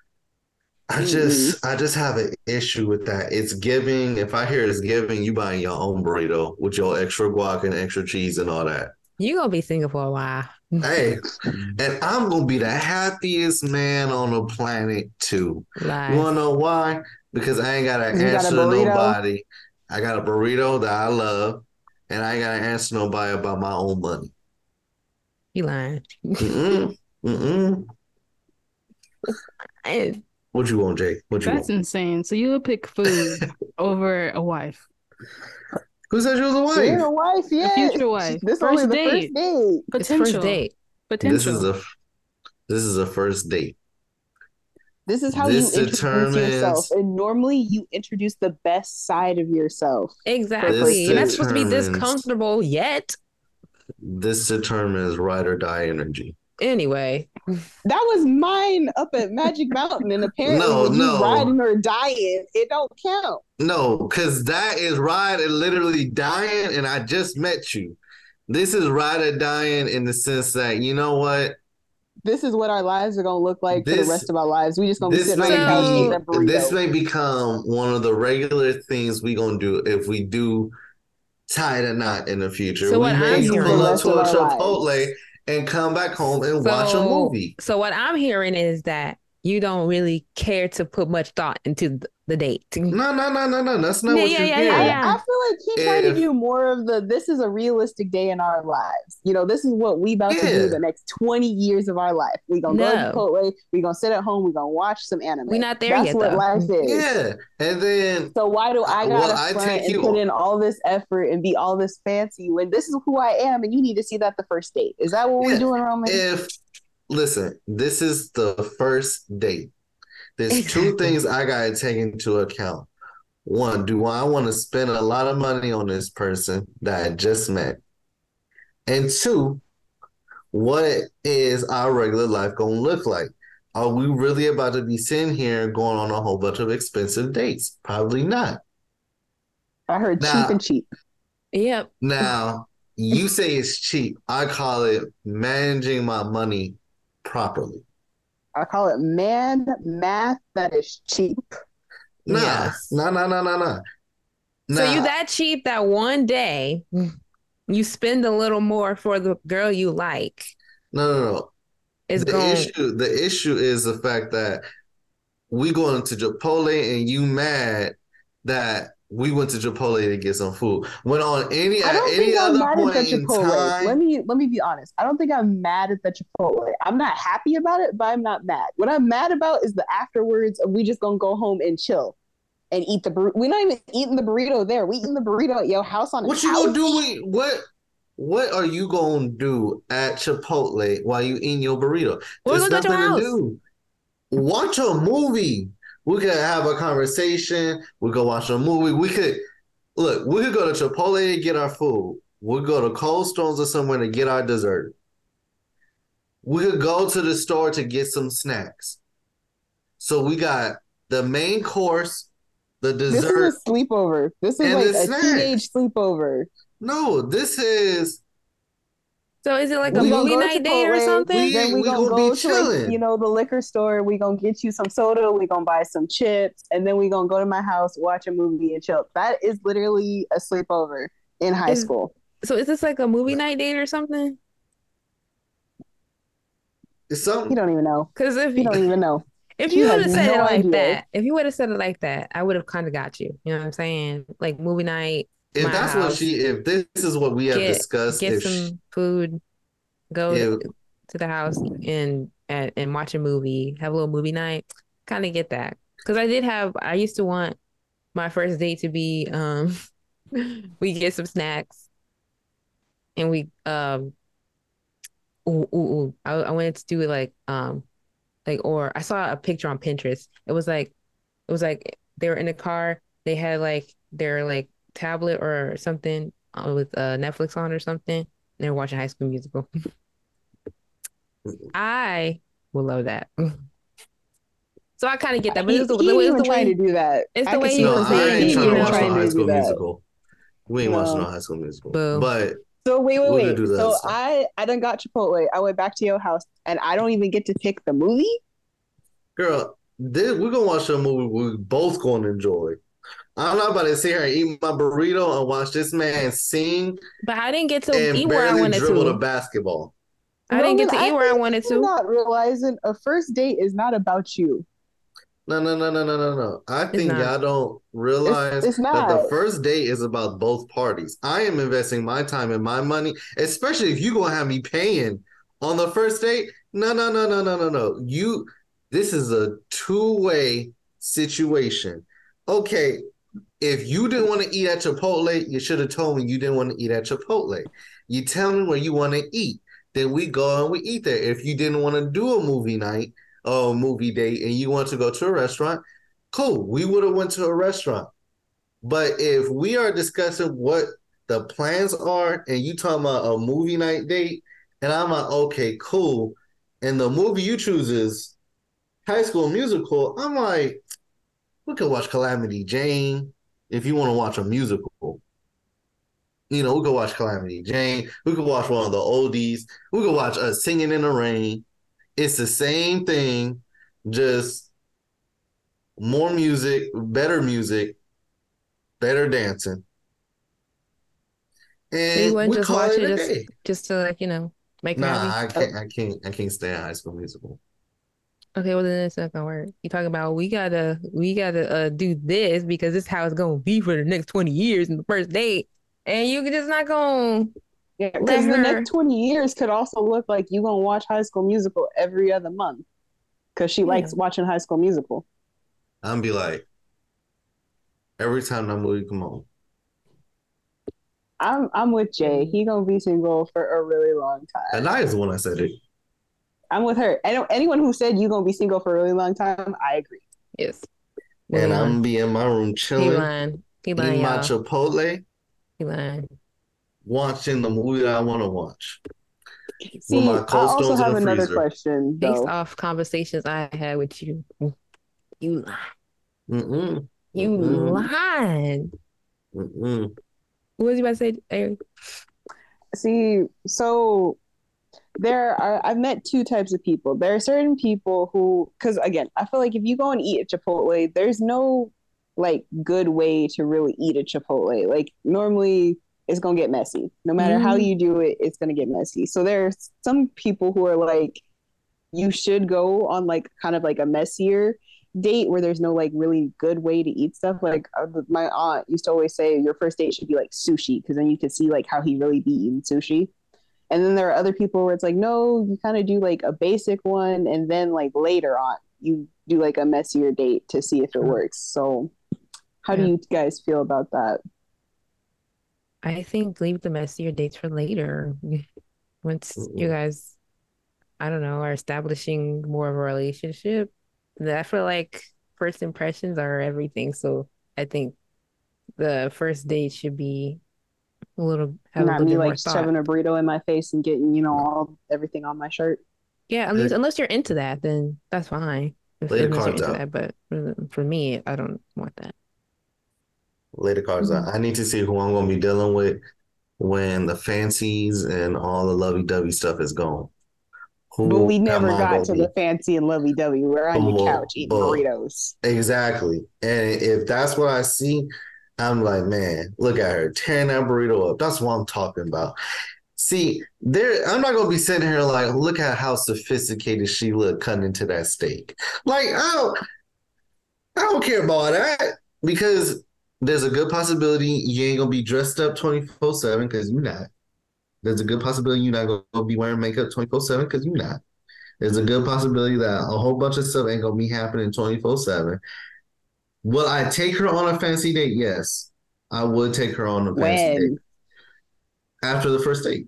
Speaker 4: I
Speaker 3: Mm-mm.
Speaker 4: just, I just have an issue with that. It's giving. If I hear it's giving, you buying your own burrito with your extra guac and extra cheese and all that.
Speaker 2: You're gonna be single for a while.
Speaker 4: Hey, and I'm gonna be the happiest man on the planet too. You
Speaker 2: Lies.
Speaker 4: wanna know why? Because I ain't gotta
Speaker 3: 'Cause you got a
Speaker 4: answer to
Speaker 3: burrito.
Speaker 4: nobody. I got a burrito that I love, and I ain't gotta answer nobody about my own money.
Speaker 2: You lying.
Speaker 4: Mm-mm. Mm-mm.
Speaker 2: I-
Speaker 4: What you want, Jake? What you
Speaker 1: That's
Speaker 4: want?
Speaker 1: insane. So you would pick food over a wife.
Speaker 4: Who said you was a
Speaker 3: She ain't
Speaker 4: wife?
Speaker 3: a wife
Speaker 1: A
Speaker 3: yet.
Speaker 1: future wife.
Speaker 3: This
Speaker 1: First
Speaker 3: only the
Speaker 1: date.
Speaker 3: first date.
Speaker 2: It's first
Speaker 1: Potential.
Speaker 2: date.
Speaker 4: This is
Speaker 1: Potential.
Speaker 4: a this is a first date.
Speaker 3: This is how
Speaker 4: This
Speaker 3: you introduce yourself.
Speaker 4: determines
Speaker 3: And normally you introduce the best side of yourself.
Speaker 2: Exactly. You're not
Speaker 4: This
Speaker 2: supposed to be this
Speaker 4: determines-
Speaker 2: comfortable yet.
Speaker 4: this determines ride or die energy.
Speaker 2: Anyway,
Speaker 3: That was mine up at Magic Mountain, and apparently
Speaker 4: No,
Speaker 3: when you
Speaker 4: no.
Speaker 3: riding or dying, it don't count.
Speaker 4: No, because that is ride and literally dying, and I just met you. This is ride or dying in the sense that, you know what?
Speaker 3: This is what our lives are gonna look like for
Speaker 4: This-
Speaker 3: the rest of our lives. We just gonna be
Speaker 4: This
Speaker 3: sitting on
Speaker 4: may
Speaker 3: the couch eating a
Speaker 4: be
Speaker 3: burrito.
Speaker 4: this may become one of the regular things we gonna do if we do tie the knot in the future.
Speaker 2: So
Speaker 4: we
Speaker 2: what
Speaker 4: may
Speaker 2: I'm
Speaker 4: pull
Speaker 2: hearing-
Speaker 4: up to a
Speaker 3: The rest of our
Speaker 4: Chipotle
Speaker 3: lives.
Speaker 4: and come back home and watch a
Speaker 2: so
Speaker 4: movie.
Speaker 2: so what I'm hearing is that you don't really care to put much thought into th- the date.
Speaker 4: No, no, no, no, no. That's not
Speaker 2: Yeah,
Speaker 4: what
Speaker 2: yeah,
Speaker 4: you
Speaker 2: yeah,
Speaker 4: hear.
Speaker 2: yeah,
Speaker 3: I,
Speaker 2: yeah.
Speaker 3: I feel like he tried to
Speaker 4: If-
Speaker 3: do more of the this is a realistic day in our lives. You know, this is what we about to
Speaker 4: Yeah.
Speaker 3: do the next twenty years of our life. We gonna
Speaker 2: No.
Speaker 3: go to Chipotle, we gonna sit at home, we gonna watch some anime.
Speaker 2: We're not there
Speaker 3: That's
Speaker 2: yet,
Speaker 3: what
Speaker 2: though.
Speaker 3: life is.
Speaker 4: Yeah, and then
Speaker 3: So why do I
Speaker 4: Uh, well,
Speaker 3: gotta
Speaker 4: I
Speaker 3: front
Speaker 4: take
Speaker 3: and
Speaker 4: you-
Speaker 3: put in all this effort and be all this fancy when this is who I am and you need to see that the first date? Is that what
Speaker 4: Yeah.
Speaker 3: we're doing, Roman?
Speaker 4: if listen, this is the first date. There's two
Speaker 2: Exactly.
Speaker 4: things I gotta take into account. One, do I want to spend a lot of money on this person that I just met? And two, what is our regular life gonna look like? Are we really about to be sitting here going on a whole bunch of expensive dates? Probably not.
Speaker 3: I heard
Speaker 4: Nah.
Speaker 3: cheap and cheap.
Speaker 2: Yep.
Speaker 4: Now, you say it's cheap. I call it managing my money properly.
Speaker 3: I call it man math that is cheap.
Speaker 4: Nah,
Speaker 2: Yes.
Speaker 4: nah, nah, nah, nah, nah.
Speaker 2: So you
Speaker 4: Nah.
Speaker 2: that cheap that one day you spend a little more for the girl you like
Speaker 4: No, no, no.
Speaker 2: is
Speaker 4: The
Speaker 2: going.
Speaker 4: issue, the issue is the fact that we going to Chipotle and you mad that we went to Chipotle to get some food. When on any
Speaker 3: I
Speaker 4: at
Speaker 3: don't
Speaker 4: any
Speaker 3: think I'm
Speaker 4: other
Speaker 3: mad
Speaker 4: point
Speaker 3: at the
Speaker 4: in
Speaker 3: Chipotle.
Speaker 4: time,
Speaker 3: Let me let me be honest. I don't think I'm mad at the Chipotle. I'm not happy about it, but I'm not mad. What I'm mad about is the afterwards of we just gonna go home and chill and eat the burrito. We're not even eating the burrito there. We eating the burrito at your house on the
Speaker 4: what you
Speaker 3: couch.
Speaker 4: gonna do? With, what what are you gonna do at Chipotle while you eating your burrito?
Speaker 2: We're
Speaker 4: There's
Speaker 2: gonna go to
Speaker 4: nothing
Speaker 2: your
Speaker 4: to
Speaker 2: house.
Speaker 4: do. Watch a movie. We could have a conversation. We could watch a movie. We could look. We could go to Chipotle to get our food. We'll go to Cold Stones or somewhere to get our dessert. We could go to the store to get some snacks. So we got the main course, the
Speaker 3: This
Speaker 4: dessert,
Speaker 3: is a sleepover. This is
Speaker 4: and
Speaker 3: like
Speaker 4: the
Speaker 3: a
Speaker 4: snacks.
Speaker 3: teenage sleepover.
Speaker 4: No, this is
Speaker 2: So is it like a
Speaker 3: We gonna
Speaker 2: movie
Speaker 3: go to
Speaker 2: night date or
Speaker 3: Chipotle.
Speaker 2: something?
Speaker 4: we
Speaker 3: Then we,
Speaker 4: we
Speaker 3: gonna
Speaker 4: gonna
Speaker 3: go
Speaker 4: be
Speaker 3: to like,
Speaker 4: chilling.
Speaker 3: you know, the liquor store. We gonna get you some soda. We gonna buy some chips, and then we gonna go to my house, watch a movie, and chill. That is literally a sleepover in high
Speaker 2: Is
Speaker 3: school.
Speaker 2: so is this like a movie night date or something?
Speaker 4: It's
Speaker 3: He
Speaker 4: something.
Speaker 3: don't even know.
Speaker 2: Because if
Speaker 3: He don't even know.
Speaker 2: if
Speaker 3: He
Speaker 2: you would
Speaker 3: has
Speaker 2: have said
Speaker 3: no
Speaker 2: it like
Speaker 3: idea.
Speaker 2: that, if you would have said it like that, I would have kind of got you. You know what I'm saying? Like movie night,
Speaker 4: If
Speaker 2: my
Speaker 4: that's what
Speaker 2: house,
Speaker 4: she, if this is what we have
Speaker 2: get
Speaker 4: discussed,
Speaker 2: get
Speaker 4: if she,
Speaker 2: some food, go
Speaker 4: if
Speaker 2: to the house and and, and watch a movie, have a little movie night. Kind of get that. Because I did have, I used to want my first date to be, um, we get some snacks and we, um, ooh, ooh, ooh. I, I wanted to do it like, um, like, or I saw a picture on Pinterest. It was like, it was like they were in a car. They had like their like tablet or something uh, with uh, Netflix on or something. And they were watching High School Musical. I will love that. So I kind of get that, but
Speaker 3: He
Speaker 2: it's the,
Speaker 3: he
Speaker 2: the
Speaker 3: ain't
Speaker 2: way it's
Speaker 3: even
Speaker 2: the
Speaker 3: trying to
Speaker 2: way
Speaker 3: do that.
Speaker 2: it's
Speaker 3: I
Speaker 2: the
Speaker 3: can
Speaker 2: way
Speaker 3: see
Speaker 2: he
Speaker 4: no,
Speaker 3: his
Speaker 2: was
Speaker 4: I
Speaker 3: face.
Speaker 2: saying
Speaker 4: ain't
Speaker 3: He
Speaker 2: it,
Speaker 3: ain't
Speaker 4: trying
Speaker 2: you
Speaker 4: to
Speaker 3: even
Speaker 4: watch no
Speaker 3: trying
Speaker 2: know.
Speaker 4: High
Speaker 3: to do
Speaker 4: School
Speaker 3: that.
Speaker 4: Musical. We ain't watching no
Speaker 3: No.
Speaker 4: High School Musical.
Speaker 2: Boo.
Speaker 4: But
Speaker 3: So wait, wait,
Speaker 4: we could
Speaker 3: wait.
Speaker 4: do that
Speaker 3: So
Speaker 4: stuff.
Speaker 3: I I done got Chipotle. I went back to your house, and I don't even get to pick the movie.
Speaker 4: Girl, this, we're gonna watch a movie we both gonna enjoy. I'm not about to sit here and eat my burrito and watch this man sing
Speaker 2: But I didn't get to
Speaker 4: and
Speaker 2: eat where I
Speaker 4: barely
Speaker 2: wanted
Speaker 4: dribble the
Speaker 2: to.
Speaker 4: basketball.
Speaker 2: I didn't
Speaker 3: Roman,
Speaker 2: get to
Speaker 3: I
Speaker 2: eat where I
Speaker 3: think
Speaker 2: wanted
Speaker 3: you're
Speaker 2: to.
Speaker 3: not realizing a first date is not about you.
Speaker 4: No, no, no, no, no, no, no. I
Speaker 2: It's
Speaker 4: think
Speaker 2: not.
Speaker 4: y'all don't
Speaker 3: It's
Speaker 4: realize
Speaker 3: it's
Speaker 4: that the
Speaker 3: not.
Speaker 4: first date is about both parties. I am investing my time and my money, especially if you're gonna have me paying on the first date. No, no, no, no, no, no, no. You, this is a two-way situation. Okay, if you didn't want to eat at Chipotle, you should have told me you didn't want to eat at Chipotle. You tell me where you want to eat. Then we go and we eat there. If you didn't want to do a movie night or a movie date and you want to go to a restaurant, cool. We would have went to a restaurant. But if we are discussing what the plans are and you talking about a movie night date, and I'm like, okay, cool. And the movie you choose is High School Musical, I'm like, we could watch Calamity Jane if you want to watch a musical. You know, we could watch Calamity Jane. We could watch one of the oldies. We could watch us Singing in the Rain. It's the same thing, just more music, better music, better dancing.
Speaker 2: So you
Speaker 4: And
Speaker 2: wouldn't
Speaker 4: we
Speaker 2: just
Speaker 4: call
Speaker 2: watch
Speaker 4: it
Speaker 2: it
Speaker 4: a
Speaker 2: just
Speaker 4: day.
Speaker 2: just to like, you know, make her
Speaker 4: Nah,
Speaker 2: happy?
Speaker 4: I can't I can't I can't stay in High School Musical.
Speaker 2: Okay, well then it's not gonna work. You talking about we gotta we gotta uh do this because this is how it's gonna be for the next twenty years in the first date. And you just not gonna
Speaker 3: Yeah,
Speaker 2: let
Speaker 3: because the
Speaker 2: her
Speaker 3: next twenty years could also look like you gonna watch High School Musical every other month because she
Speaker 2: yeah.
Speaker 3: likes watching High School Musical.
Speaker 4: I'm be like, every time that movie come on.
Speaker 3: I'm I'm with Jay. He gonna be single for a really long
Speaker 4: And
Speaker 3: time.
Speaker 4: I is the one that said it.
Speaker 3: I'm with her. Any, anyone who said you gonna be single for a really long time, I agree.
Speaker 2: Yes.
Speaker 4: And
Speaker 2: Moving
Speaker 4: I'm
Speaker 2: on.
Speaker 4: gonna be in my room
Speaker 2: He
Speaker 4: chilling,
Speaker 2: lying. He lying,
Speaker 4: eating my
Speaker 2: y'all.
Speaker 4: Chipotle,
Speaker 2: He lying.
Speaker 4: watching the movie that I want to watch with
Speaker 3: See,
Speaker 4: my
Speaker 3: I
Speaker 4: Cold
Speaker 3: also
Speaker 4: Stones in
Speaker 3: have
Speaker 4: the
Speaker 3: another
Speaker 4: freezer.
Speaker 3: question
Speaker 2: Based
Speaker 3: though.
Speaker 2: off conversations I had with you. You lying.
Speaker 4: Mm-mm.
Speaker 2: You
Speaker 4: Mm-mm.
Speaker 2: lying.
Speaker 4: Mm-mm.
Speaker 2: What was you about to say, Eric?
Speaker 3: See, so there are I've met two types of people. There are certain people who, because again, I feel like if you go and eat at Chipotle, there's no like good way to really eat at Chipotle. Like normally it's gonna get messy. No matter how
Speaker 2: Mm,
Speaker 3: you do it, it's gonna get messy. So there's some people who are like, you should go on like kind of like a messier date where there's no like really good way to eat stuff. Like uh, my aunt used to always say, your first date should be like sushi because then you can see like how he really be eating sushi. And then there are other people where it's like, no, you kind of do like a basic one, and then like later on, you do like a messier date to see if it
Speaker 2: true.
Speaker 3: works. So, how do
Speaker 2: Yeah.
Speaker 3: you guys feel about that?
Speaker 2: I think leave the messier dates for later. Once you
Speaker 4: Mm-mm.
Speaker 2: guys, I don't know, are establishing more of a relationship. Then I feel like first impressions are everything. So I think the first date should be a little have a
Speaker 3: Not
Speaker 2: little
Speaker 3: me
Speaker 2: bit more
Speaker 3: like
Speaker 2: thought.
Speaker 3: shoving a burrito in my face and getting, you know, all everything on my shirt.
Speaker 2: Yeah, I mean, unless you're into that, then that's fine. If,
Speaker 4: Lay the
Speaker 2: unless you're
Speaker 4: cards
Speaker 2: into
Speaker 4: out.
Speaker 2: that, but for, for me, I don't want that.
Speaker 4: Lay the cards
Speaker 3: Mhm.
Speaker 4: out. I need to see who I'm going to be dealing with when the fancies and all the lovey-dovey stuff is gone.
Speaker 3: But
Speaker 4: Who
Speaker 3: we
Speaker 4: am
Speaker 3: never
Speaker 4: I
Speaker 3: got
Speaker 4: going
Speaker 3: to
Speaker 4: to
Speaker 3: the
Speaker 4: be?
Speaker 3: fancy and lovey dovey. We're on your
Speaker 4: But,
Speaker 3: couch eating
Speaker 4: but
Speaker 3: burritos.
Speaker 4: exactly. And if that's what I see, I'm like, man, look at her tearing that burrito up. That's what I'm talking about. See, there, I'm not gonna be sitting here like, look at how sophisticated she looked cutting into that steak. Like, I don't, I don't care about that because there's a good possibility you ain't gonna be dressed up twenty-four seven because you're not. There's a good possibility you're not gonna be wearing makeup twenty-four seven because you're not. There's a good possibility that a whole bunch of stuff ain't gonna be happening twenty-four seven. Will I take her on a fancy date? Yes, I would take her on a fancy date
Speaker 3: When?
Speaker 4: after the first date.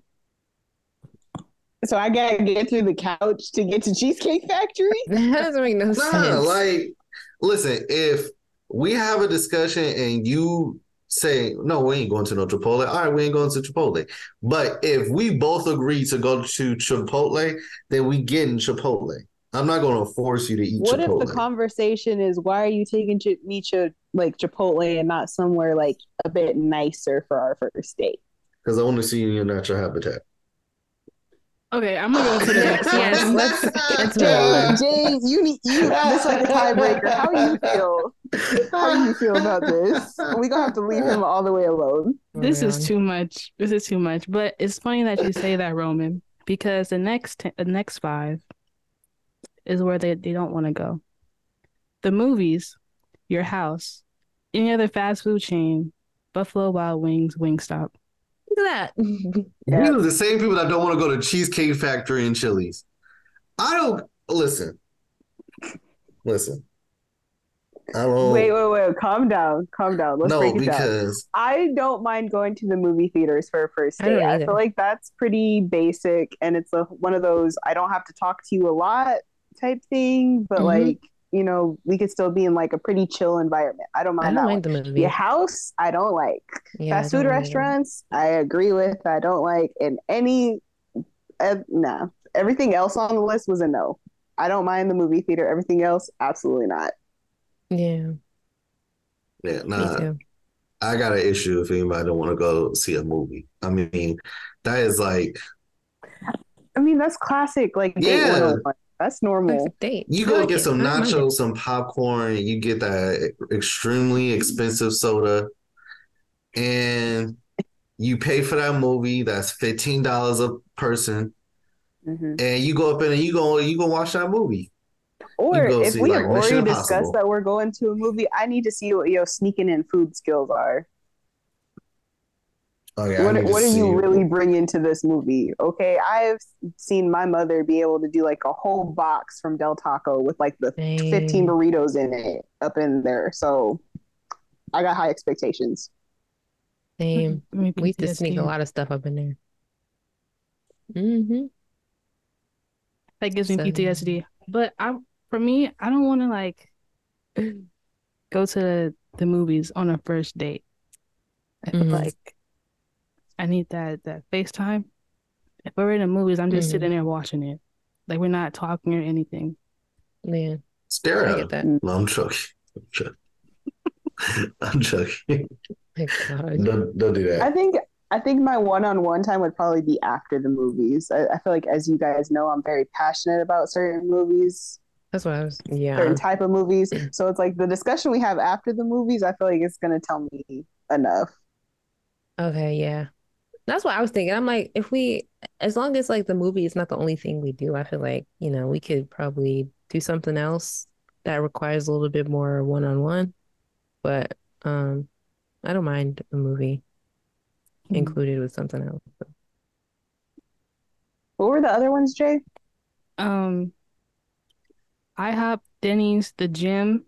Speaker 3: So I gotta get through the couch to get to Cheesecake Factory?
Speaker 2: That doesn't make no
Speaker 4: Nah,
Speaker 2: sense.
Speaker 4: like, listen, if we have a discussion and you say, no, we ain't going to no Chipotle, all right, we ain't going to Chipotle. But if we both agree to go to Chipotle, then we get in Chipotle. I'm not going to force you to eat
Speaker 3: What
Speaker 4: Chipotle.
Speaker 3: if the conversation is why are you taking Ch- me to like Chipotle and not somewhere like a bit nicer for our first date?
Speaker 4: Because I want to see you in your natural habitat.
Speaker 1: Okay, I'm gonna go to the next
Speaker 2: Yes,
Speaker 1: one.
Speaker 2: let's let's move
Speaker 3: Jay,
Speaker 2: on.
Speaker 3: Jay, you need you. This is like a tiebreaker. How do you feel? How do you feel about this? We gonna have to leave him all the way alone.
Speaker 1: This is
Speaker 2: Moving
Speaker 1: too much. This is too much. But it's funny that you say that, Roman, because the next t- the next five is where they, they don't want to go. The movies, your house, any other fast food chain, Buffalo Wild Wings, Wingstop.
Speaker 2: Look at that.
Speaker 3: Yeah.
Speaker 4: These are the same people that don't want to go to Cheesecake Factory and Chili's. I don't listen. Listen. I don't
Speaker 3: Wait, wait, wait. Calm down. Calm down. Let's
Speaker 4: no
Speaker 3: break it down.
Speaker 4: because
Speaker 3: I don't mind going to the movie theaters for a first
Speaker 2: I don't
Speaker 3: date. I
Speaker 2: either.
Speaker 3: feel like that's pretty basic and it's a, one of those I don't have to talk to you a lot type thing, but
Speaker 2: Mhm.
Speaker 3: like, you know, we could still be in like a pretty chill environment. I don't
Speaker 2: I
Speaker 3: mind
Speaker 2: don't
Speaker 3: that
Speaker 2: mind
Speaker 3: one.
Speaker 2: the movie.
Speaker 3: Your house, I don't like.
Speaker 2: Yeah, I
Speaker 3: Fast food
Speaker 2: don't either.
Speaker 3: restaurants, I agree with. I don't like. And any, uh, nah. Everything else on the list was a no. I don't mind the movie theater. Everything else, absolutely not.
Speaker 2: Yeah,
Speaker 4: yeah,
Speaker 2: me
Speaker 4: nah,
Speaker 2: too.
Speaker 4: I got an issue if anybody don't want to go see a movie. I mean, that is like,
Speaker 3: I mean, that's classic, like date
Speaker 4: yeah,
Speaker 3: one oh one. That's normal.
Speaker 2: Perfect date.
Speaker 4: you
Speaker 2: I
Speaker 4: go
Speaker 2: like
Speaker 4: get
Speaker 2: it.
Speaker 4: some
Speaker 2: I don't mind it.
Speaker 4: nachos, some popcorn, and you get that extremely expensive soda, and you pay for that movie. That's fifteen dollars a person,
Speaker 3: Mhm.
Speaker 4: and you go up in and you go you go watch that movie. You
Speaker 3: Or
Speaker 4: go
Speaker 3: if
Speaker 4: see
Speaker 3: we have
Speaker 4: like Mission
Speaker 3: already discussed
Speaker 4: Impossible.
Speaker 3: that we're going to a movie, I need to see what your sneaking in food skills are.
Speaker 4: Oh yeah, I
Speaker 3: What
Speaker 4: need to
Speaker 3: what are
Speaker 4: see.
Speaker 3: you really bringing to this movie? Okay, I've seen my mother be able to do like a whole box from Del Taco with like the fifteen
Speaker 2: Same,
Speaker 3: burritos in it up in there. So I got high expectations.
Speaker 2: same.
Speaker 1: Me
Speaker 2: We used to sneak a
Speaker 1: P T S D.
Speaker 2: lot of stuff up in there. Mm-hmm.
Speaker 1: That gives me
Speaker 2: So,
Speaker 1: P T S D. But I, for me, I don't want to like go to the, the movies on a first date. I feel
Speaker 2: Mhm.
Speaker 1: like I need that that FaceTime. If we're in the movies, I'm just
Speaker 2: Mhm.
Speaker 1: sitting there watching it. Like we're not talking or anything.
Speaker 2: Man,
Speaker 4: Stare
Speaker 2: I
Speaker 4: at
Speaker 2: get
Speaker 4: him.
Speaker 2: that.
Speaker 4: No, I'm joking. I'm joking. I'm joking.
Speaker 2: My God.
Speaker 4: Don't don't do
Speaker 3: I
Speaker 4: that.
Speaker 3: think I think my one-on-one time would probably be after the movies. I, I feel like, as you guys know, I'm very passionate about certain movies,
Speaker 2: That's what I was.
Speaker 3: certain
Speaker 2: Yeah.
Speaker 3: type of movies. So it's like the discussion we have after the movies, I feel like it's gonna tell me enough.
Speaker 2: Okay. Yeah. That's what I was thinking. I'm like, if we, as long as like the movie is not the only thing we do, I feel like, you know, we could probably do something else that requires a little bit more one-on-one. But um, I don't mind a movie
Speaker 1: Mhm.
Speaker 2: included with something else.
Speaker 3: What were the other ones, Jay?
Speaker 1: Um, IHOP, Denny's, the gym.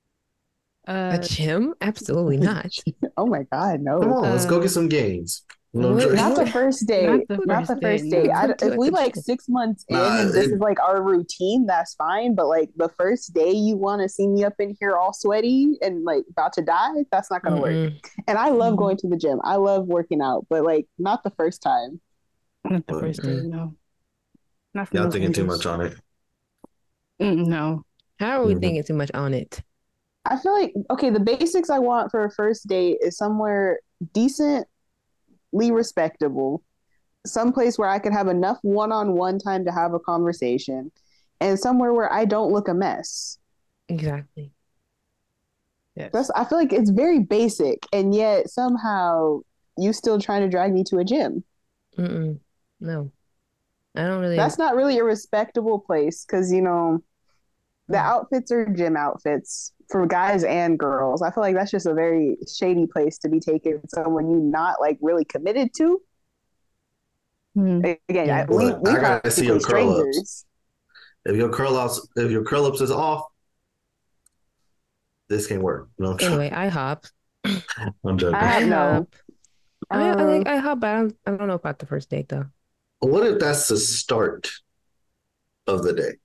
Speaker 2: A
Speaker 1: Uh,
Speaker 2: gym? Absolutely not.
Speaker 3: Oh my God,
Speaker 4: Come
Speaker 3: no.
Speaker 4: on, let's go
Speaker 1: uh,
Speaker 4: get some gains. No,
Speaker 2: What?
Speaker 4: Drake.
Speaker 3: Not the first date.
Speaker 1: Not the
Speaker 3: Not
Speaker 1: first
Speaker 3: the
Speaker 1: date,
Speaker 3: first date.
Speaker 1: no.
Speaker 3: I,
Speaker 2: Come to
Speaker 3: if
Speaker 2: at
Speaker 3: we
Speaker 2: the
Speaker 3: like
Speaker 2: gym.
Speaker 3: six months in
Speaker 4: Nah,
Speaker 3: and this
Speaker 4: it-
Speaker 3: is like our routine, that's fine. But like the first day you want to see me up in here all sweaty and like about to die, that's not gonna work.
Speaker 2: Mm-mm.
Speaker 3: And I love
Speaker 1: Mhm.
Speaker 3: going to the gym. I love working out, but like not the first time.
Speaker 1: Not the
Speaker 4: But-
Speaker 1: first date, no. Not from
Speaker 4: Y'all
Speaker 1: those
Speaker 4: thinking too
Speaker 1: angles.
Speaker 4: much on it.
Speaker 1: Mm, no.
Speaker 2: How are we
Speaker 4: Mhm.
Speaker 2: thinking too much on it?
Speaker 3: I feel like okay, the basics I want for a first date is somewhere decently respectable, someplace where I could have enough one-on-one time to have a conversation, and somewhere where I don't look a mess.
Speaker 2: Exactly.
Speaker 1: Yes.
Speaker 3: That's I feel like it's very basic, and yet somehow you still trying to drag me to a gym.
Speaker 2: Mm-mm. No, I don't really.
Speaker 3: That's not really a respectable place because you know the
Speaker 2: Mm.
Speaker 3: outfits are gym outfits for guys and girls. I feel like that's just a very shady place to be taking someone you not like really committed to.
Speaker 1: Mm.
Speaker 3: Again,
Speaker 2: Yeah.
Speaker 3: I, we
Speaker 4: Look,
Speaker 3: we
Speaker 4: I gotta see your
Speaker 3: practically
Speaker 4: curl ups.
Speaker 3: strangers.
Speaker 4: If your curl ups, if your curl ups is off, this can't work. No, I'm,
Speaker 2: Anyway, IHOP.
Speaker 4: I'm joking.
Speaker 3: I have no.
Speaker 2: I, I think
Speaker 3: Uh,
Speaker 2: IHOP, but I don't, I don't know about the first date though.
Speaker 4: What if that's the start of the day?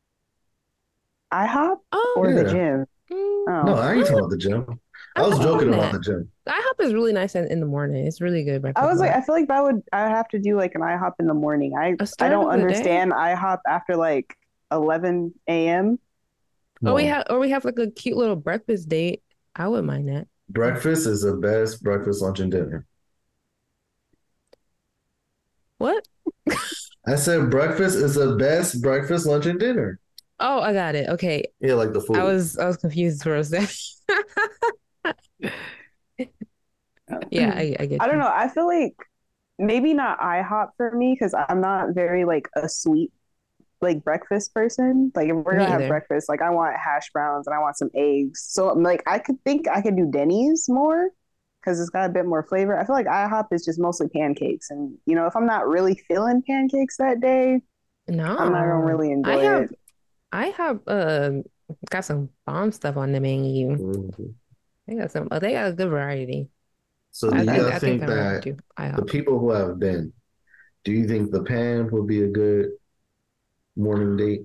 Speaker 3: IHOP
Speaker 2: Oh,
Speaker 3: or the
Speaker 4: Yeah.
Speaker 3: gym?
Speaker 2: mm,
Speaker 3: Oh,
Speaker 4: No, I ain't talking about the gym. I was
Speaker 2: I
Speaker 4: joking
Speaker 2: love
Speaker 4: about
Speaker 2: that.
Speaker 4: the gym.
Speaker 2: IHOP is really nice in, in the morning. It's really good breakfast.
Speaker 3: I was like,
Speaker 2: spot.
Speaker 3: I feel like that would I would have to do like an IHOP in the morning. I
Speaker 2: A
Speaker 3: I
Speaker 2: start
Speaker 3: don't
Speaker 2: of the day.
Speaker 3: understand IHOP after like eleven a.m.
Speaker 2: Or we
Speaker 4: No.
Speaker 2: have, or we have like a cute little breakfast date. I wouldn't mind that.
Speaker 4: Breakfast is the best breakfast, lunch, and dinner.
Speaker 2: What?
Speaker 4: I said breakfast is the best breakfast, lunch, and dinner.
Speaker 2: Oh, I got it. Okay,
Speaker 4: Yeah, like the food.
Speaker 2: I was I was confused for a second. Yeah, I, I get
Speaker 3: I don't
Speaker 2: you.
Speaker 3: know. I feel like maybe not IHOP for me because I'm not very like a sweet like breakfast person. Like if we're
Speaker 2: Me
Speaker 3: gonna have
Speaker 2: either.
Speaker 3: breakfast, like I want hash browns and I want some eggs. So I'm like I could think I could do Denny's more because it's got a bit more flavor. I feel like IHOP is just mostly pancakes, and you know if I'm not really feeling pancakes that day,
Speaker 2: No,
Speaker 3: I'm not gonna really enjoy
Speaker 2: I have
Speaker 3: it.
Speaker 2: I have um got some bomb stuff on the menu.
Speaker 4: Mhm.
Speaker 2: They got some. Oh, they got a good variety.
Speaker 4: So
Speaker 2: I
Speaker 4: do
Speaker 2: think
Speaker 4: you
Speaker 2: I
Speaker 4: think
Speaker 2: think I would
Speaker 4: that
Speaker 2: do
Speaker 4: the
Speaker 2: IHOP.
Speaker 4: people who have been, do you think the pan would be a good morning date?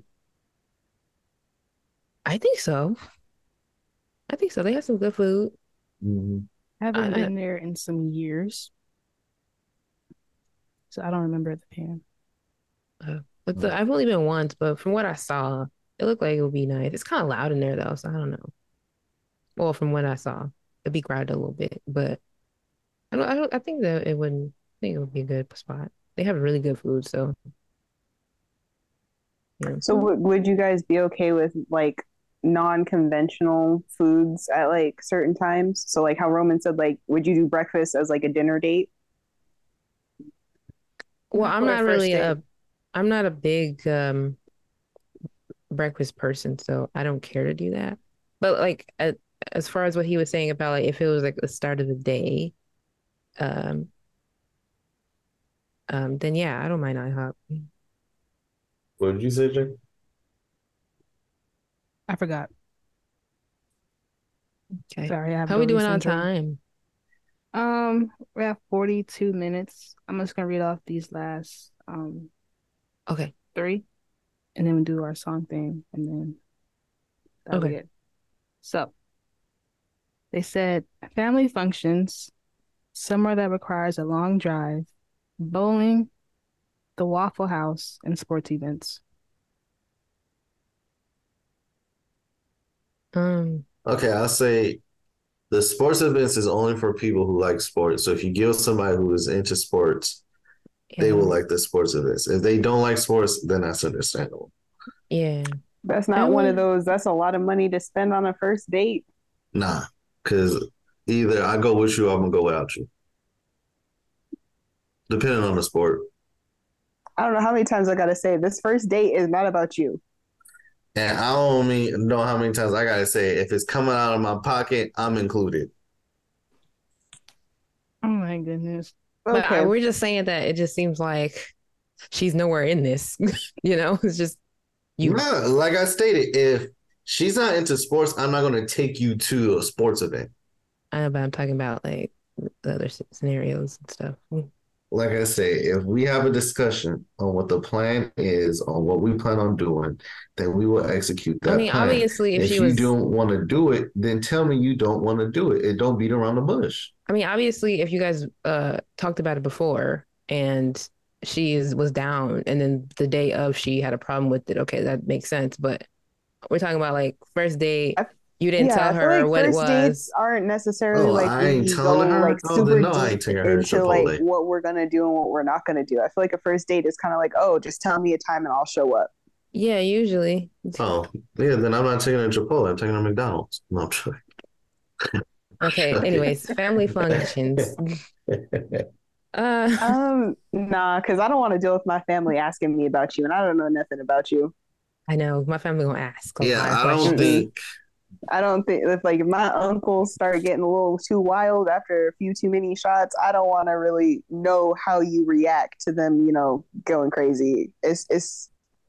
Speaker 2: I think so. I think so. They have some good food.
Speaker 4: Mhm.
Speaker 1: I haven't
Speaker 2: I- I-
Speaker 1: been there in some years, so I don't remember the pan.
Speaker 2: But the, I've only been once, but from what I saw, it looked like it would be nice. It's kind of loud in there though, so I don't know. Well, from what I saw, it'd be crowded a little bit, but I don't. I don't. I think that it wouldn't. I think it would be a good spot. They have really good food, so yeah.
Speaker 3: So w- would you guys be okay with like non-conventional foods at like certain times? So like how Roman said, like would you do breakfast as like a dinner date?
Speaker 2: Well,
Speaker 1: Not
Speaker 2: I'm
Speaker 1: for a
Speaker 2: not
Speaker 1: first
Speaker 2: really
Speaker 1: date.
Speaker 2: a. I'm not a big um breakfast person, so I don't care to do that. But like at, as far as what he was saying about like if it was like the start of the day, um, um, then yeah, I don't mind IHOP.
Speaker 4: What did you say, Jake?
Speaker 1: I forgot.
Speaker 2: Okay.
Speaker 1: Sorry, I have
Speaker 2: How we
Speaker 1: Dory
Speaker 2: doing on
Speaker 1: syndrome.
Speaker 2: time?
Speaker 1: Um, we're at forty-two minutes. I'm just gonna read off these last um
Speaker 2: Okay.
Speaker 1: three, and then we do our song thing, and then that'll be
Speaker 2: Okay.
Speaker 1: it. So they said family functions, somewhere that requires a long drive, bowling, the Waffle House, and sports events.
Speaker 2: Um,
Speaker 4: Okay, I'll say the sports events is only for people who like sports. So if you give somebody who is into sports, they
Speaker 2: yeah,
Speaker 4: will like the sports events. If they don't like sports, then that's understandable.
Speaker 2: yeah.
Speaker 3: That's
Speaker 2: I
Speaker 3: not one of
Speaker 2: would.
Speaker 3: those. That's a lot of money to spend on a first date.
Speaker 4: Nah, because either I go with you or I'm gonna go without you. Depending on the sport.
Speaker 3: I don't know how many times I gotta say this first date is not about you.
Speaker 4: And I don't mean know how many times I gotta say if it's coming out of my pocket, I'm included.
Speaker 1: Oh my goodness.
Speaker 2: But I,
Speaker 3: Okay,
Speaker 2: we're just saying that it just seems like she's nowhere in this. You know, it's just you.
Speaker 4: No, like I stated, if she's not into sports, I'm not gonna take you to a sports event.
Speaker 2: I know, but I'm talking about like the other scenarios and stuff.
Speaker 4: Like I say, if we have a discussion on what the plan is, on what we plan on doing, then we will execute
Speaker 2: I
Speaker 4: that
Speaker 2: mean,
Speaker 4: plan.
Speaker 2: obviously, if
Speaker 4: If
Speaker 2: she
Speaker 4: you
Speaker 2: was,
Speaker 4: don't want to do it, then tell me you don't want to do it. And don't beat around the bush.
Speaker 2: I mean, obviously, if you guys uh talked about it before and she is, was down, and then the day of she had a problem with it, okay, that makes sense. But we're talking about like first date.
Speaker 3: I,
Speaker 2: You didn't
Speaker 3: yeah,
Speaker 2: tell
Speaker 3: I feel
Speaker 2: her
Speaker 3: like
Speaker 2: what it
Speaker 3: first dates
Speaker 2: was.
Speaker 3: aren't necessarily
Speaker 4: Oh,
Speaker 3: like
Speaker 4: I ain't
Speaker 3: we
Speaker 4: telling
Speaker 3: go
Speaker 4: her.
Speaker 3: like
Speaker 4: Oh, then
Speaker 3: super
Speaker 4: no, I ain't
Speaker 3: deep
Speaker 4: taking her to
Speaker 3: into like
Speaker 4: Chipotle.
Speaker 3: what we're gonna do and what we're not gonna do. I feel like a first date is kind of like, oh, just tell me a time and I'll show up.
Speaker 2: Yeah, usually.
Speaker 4: Oh, yeah, then I'm not taking her to Chipotle. I'm taking her to McDonald's. No, I'm sorry.
Speaker 2: Okay.
Speaker 4: Okay.
Speaker 2: Anyways, family functions. Uh,
Speaker 3: Um, nah, because I don't want to deal with my family asking me about you, and I don't know nothing about you.
Speaker 2: I know my family gonna ask a
Speaker 4: Yeah,
Speaker 2: lot of
Speaker 4: I don't
Speaker 2: questions.
Speaker 3: Mm-mm.
Speaker 4: think.
Speaker 3: I don't think if like if my uncles start getting a little too wild after a few too many shots, I don't want to really know how you react to them, you know, going crazy. It's it's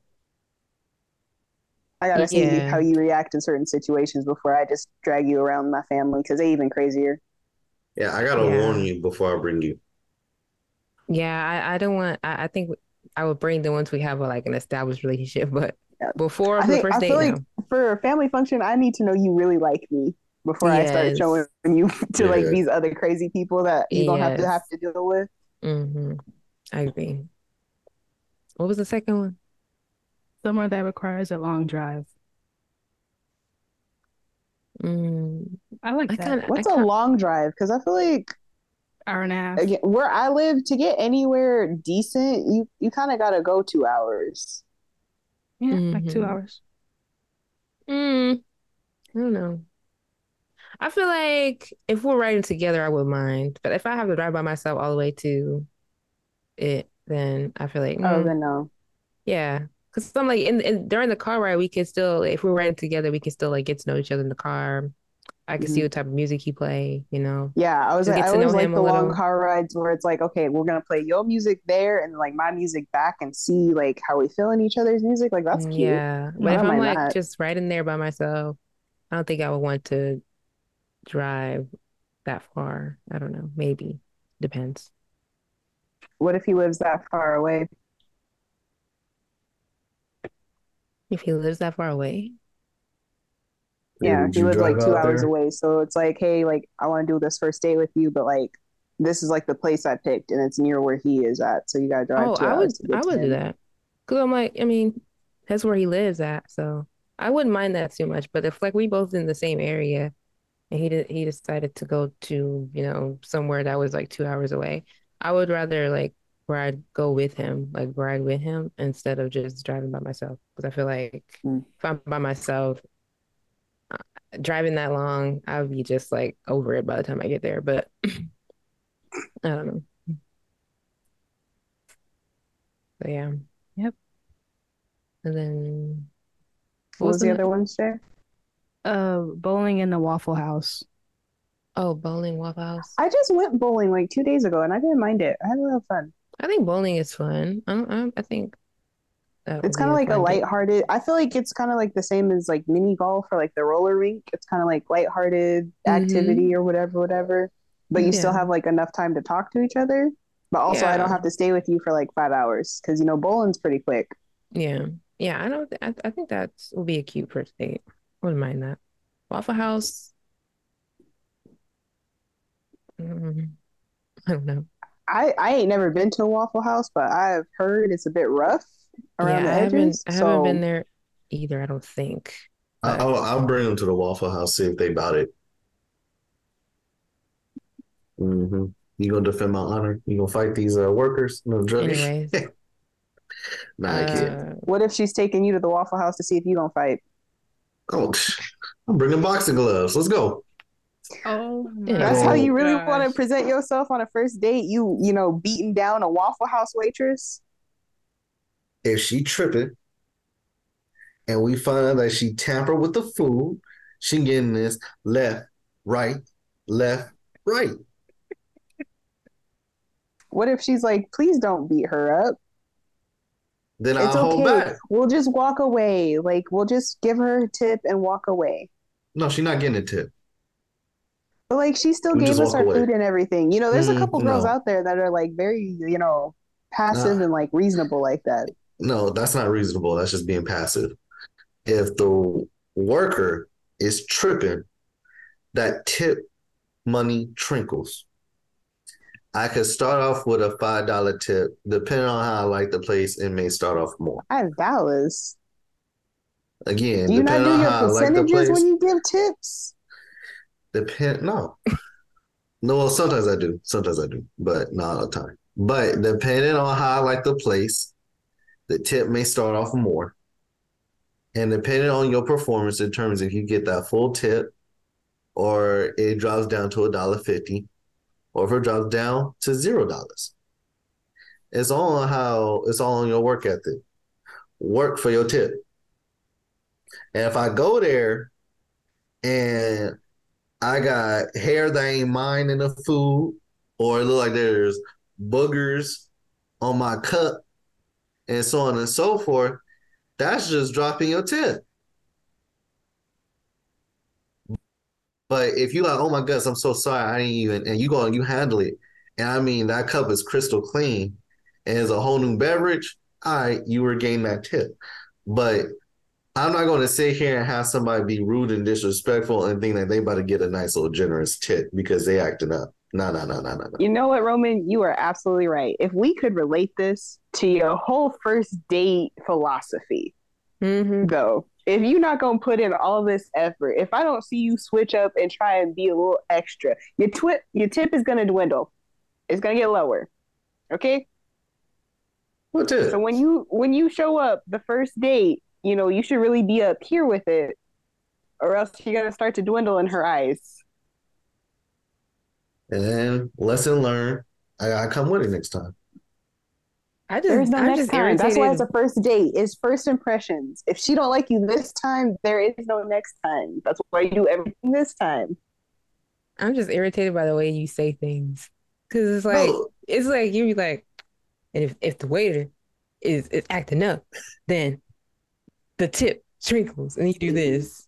Speaker 3: I gotta see how
Speaker 2: Yeah,
Speaker 3: you react in certain situations before I just drag you around my family because they even crazier.
Speaker 4: Yeah, I gotta warn
Speaker 2: yeah,
Speaker 4: you before I bring you.
Speaker 2: yeah. I, I don't want. I, I think I would bring the ones we have a, like an established relationship, but
Speaker 3: Yeah.
Speaker 2: before
Speaker 3: I
Speaker 2: the
Speaker 3: think
Speaker 2: first
Speaker 3: I feel
Speaker 2: date,
Speaker 3: like
Speaker 2: no.
Speaker 3: for a family function, I need to know you really like me before I start showing
Speaker 2: Yes,
Speaker 3: you to like
Speaker 4: Yeah.
Speaker 3: these other crazy people that you're gonna have to have
Speaker 2: yes.
Speaker 3: to deal with.
Speaker 2: Mm-hmm. I agree. What was the second one?
Speaker 1: Somewhere that requires a long drive.
Speaker 2: Mm,
Speaker 1: I like
Speaker 2: I
Speaker 1: that.
Speaker 2: kind of, I
Speaker 3: What's a
Speaker 2: can't.
Speaker 3: long drive? Because I feel like
Speaker 1: Hour and a half.
Speaker 3: again, where I live to get anywhere decent, you you kind of gotta go two hours.
Speaker 1: Yeah, like two
Speaker 2: Mm-hmm.
Speaker 1: hours.
Speaker 2: Mm, I don't know. I feel like if we're riding together, I would mind. But if I have to drive by myself all the way to it, then I feel like,
Speaker 3: Oh,
Speaker 2: mm,
Speaker 3: then no.
Speaker 2: yeah. Because I'm like, in, in during the car ride, we can still, if we're riding together, we can still like get to know each other in the car. I can see
Speaker 3: Mhm.
Speaker 2: what type of music he play, you know,
Speaker 3: Yeah, I was
Speaker 2: just
Speaker 3: like,
Speaker 2: get
Speaker 3: I
Speaker 2: to know
Speaker 3: always like
Speaker 2: him a
Speaker 3: the long
Speaker 2: little.
Speaker 3: car rides where it's like, okay, we're gonna play your music there and like my music back and see like how we feel in each other's music. Like that's
Speaker 2: Mm,
Speaker 3: cute.
Speaker 2: yeah. But
Speaker 3: I
Speaker 2: if
Speaker 3: don't
Speaker 1: Mm.
Speaker 2: I'm
Speaker 3: mind
Speaker 2: like
Speaker 3: that.
Speaker 2: just riding there by myself, I don't think I would want to drive that far. I don't know. Maybe. Depends.
Speaker 3: What if he lives that far away?
Speaker 2: If he lives that far away.
Speaker 4: Yeah,
Speaker 3: Yeah,
Speaker 4: would
Speaker 3: he
Speaker 4: you
Speaker 3: lives
Speaker 4: drive
Speaker 3: like two
Speaker 4: out
Speaker 3: hours
Speaker 4: there?
Speaker 3: away. So it's like, hey, like I want to do this first date with you, but like this is like the place I picked and it's near where he is at. So you gotta drive
Speaker 2: Oh,
Speaker 3: two
Speaker 2: I
Speaker 3: hours
Speaker 2: would
Speaker 3: to get
Speaker 2: I
Speaker 3: to
Speaker 2: would do
Speaker 3: him.
Speaker 2: that. Cause I'm like, I mean, that's where he lives at, so I wouldn't mind that too much. But if like we both in the same area and he did he decided to go to, you know, somewhere that was like two hours away, I would rather like ride go with him, like ride with him instead of just driving by myself. Because I feel like
Speaker 3: Mm.
Speaker 2: if I'm by myself, uh, driving that long, I would be just like over it by the time I get there. But I don't know. But yeah.
Speaker 1: Yep.
Speaker 2: And then what
Speaker 3: What
Speaker 2: was
Speaker 3: was the
Speaker 2: the
Speaker 3: other one, Jay?
Speaker 1: Uh, bowling in the Waffle House.
Speaker 2: oh, bowling Waffle House?
Speaker 3: I just went bowling like two days ago and I didn't mind it. I had a lot of fun.
Speaker 2: I think bowling is fun. I, I, I think that would
Speaker 3: It's
Speaker 2: be
Speaker 3: kind of
Speaker 2: a
Speaker 3: like a
Speaker 2: fun date.
Speaker 3: lighthearted. I feel like it's kind of like the same as like mini golf or like the roller rink. It's kind of like lighthearted
Speaker 2: Hmm.
Speaker 3: activity or whatever, whatever. But you still
Speaker 2: Yeah.
Speaker 3: have like enough time to talk to each other. But also, I don't
Speaker 2: Yeah.
Speaker 3: have to stay with you for like five hours because you know bowling's pretty quick.
Speaker 2: Yeah. Yeah. I don't, I, I think that will be a cute first date. Wouldn't mind that. Waffle House. mm, I don't know.
Speaker 3: I I ain't never been to a Waffle House, but I've heard it's a bit rough around
Speaker 2: Yeah.
Speaker 3: the
Speaker 2: I haven't,
Speaker 3: edges.
Speaker 2: I haven't been
Speaker 3: So
Speaker 2: there either. I don't think.
Speaker 4: I-
Speaker 2: But
Speaker 4: I'll, I'll bring them to the Waffle House, see if they about it. Hmm. You gonna defend my honor? You gonna fight these uh, workers? No joking.
Speaker 2: anyways,
Speaker 4: Nah, I kid.
Speaker 2: uh,
Speaker 3: what if she's taking you to the Waffle House to see if you don't fight?
Speaker 4: Oh, I'm bringing boxing gloves. Let's go.
Speaker 1: Oh
Speaker 4: I
Speaker 3: That's
Speaker 1: my
Speaker 3: how
Speaker 2: anyways,
Speaker 3: you
Speaker 4: go.
Speaker 3: really want to
Speaker 1: gosh.
Speaker 3: present yourself on a first date? You you know beating down a Waffle House waitress?
Speaker 4: If she tripping and we find out that she tampered with the food, she getting this left, right, left, right.
Speaker 3: What if she's like, please don't beat her up?
Speaker 4: Then
Speaker 3: It's
Speaker 4: I'll hold
Speaker 3: okay.
Speaker 4: back.
Speaker 3: We'll just walk away. Like we'll just give her a tip and walk away.
Speaker 4: No, she's not getting a tip.
Speaker 3: But like she still
Speaker 4: We
Speaker 3: gave
Speaker 4: just
Speaker 3: us
Speaker 4: walk
Speaker 3: our
Speaker 4: away.
Speaker 3: food and everything. You know, there's a
Speaker 4: Mm,
Speaker 3: couple girls
Speaker 4: no,
Speaker 3: out there that are like very, you know, passive
Speaker 4: nah,
Speaker 3: and like reasonable like that.
Speaker 4: no, that's not reasonable. That's just being passive. If the worker is tripping, that tip money trickles. I could start off with a five dollar tip. Depending on how I like the place, it may start off more.
Speaker 3: Five dollars.
Speaker 4: Again,
Speaker 3: Do you not
Speaker 4: depending
Speaker 3: do
Speaker 4: on
Speaker 3: your
Speaker 4: how I like the
Speaker 3: percentages when
Speaker 4: place,
Speaker 3: you give tips?
Speaker 4: depend no. No, well, sometimes I do. Sometimes I do, but not all the time. But depending on how I like the place, the tip may start off more. And depending on your performance determines if you get that full tip or it drops down to a dollar fifty, or if it drops down to zero dollars. It's all on how it's all on your work ethic. Work for your tip. And if I go there and I got hair that ain't mine in the food, or it look like there's boogers on my cup, and so on and so forth, that's just dropping your tip. But if you like, oh my goodness, I'm so sorry, I didn't even, and you go and you handle it, and I mean that cup is crystal clean, and it's a whole new beverage. All right, you were getting that tip, but I'm not going to sit here and have somebody be rude and disrespectful and think that they about to get a nice little generous tip because they acting up. No, no, no, no, no, no.
Speaker 3: You know what, Roman? You are absolutely right. If we could relate this to your whole first date philosophy,
Speaker 2: Mm-hmm.
Speaker 3: though, if you're not gonna put in all this effort, if I don't see you switch up and try and be a little extra, your twi- your tip is gonna dwindle. It's gonna get lower. Okay.
Speaker 4: What
Speaker 3: So
Speaker 4: tip?
Speaker 3: when you when you show up the first date, you know you should really be up here with it, or else you're gonna start to dwindle in her eyes.
Speaker 4: And lesson learned. I gotta come with it next time.
Speaker 2: I
Speaker 3: There is
Speaker 2: just
Speaker 3: no
Speaker 2: I'm
Speaker 3: next
Speaker 2: just
Speaker 3: time. That's why it's
Speaker 2: irritated.
Speaker 3: a first date. It's first impressions. If she don't like you this time, there is no next time. That's why you do everything this time.
Speaker 2: I'm just irritated by the way you say things. Cause it's like
Speaker 4: No.
Speaker 2: it's like you be like, and if, if the waiter is is acting up, then the tip trickles and you do this.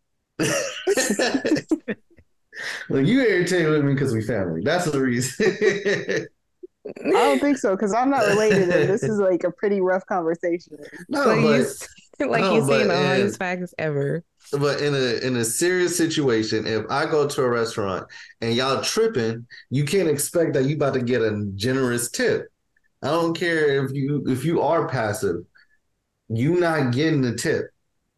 Speaker 4: Look, you irritated with me because we family. That's the reason.
Speaker 3: I don't think so because I'm not related, and this is like a pretty rough conversation.
Speaker 4: No,
Speaker 2: Like you
Speaker 4: but
Speaker 2: s- like you
Speaker 4: no,
Speaker 2: saying
Speaker 4: but
Speaker 2: the
Speaker 4: in
Speaker 2: hardest facts ever.
Speaker 4: but in a in a serious situation, if I go to a restaurant and y'all tripping, you can't expect that you about to get a generous tip. I don't care if you if you are passive, you not getting the tip.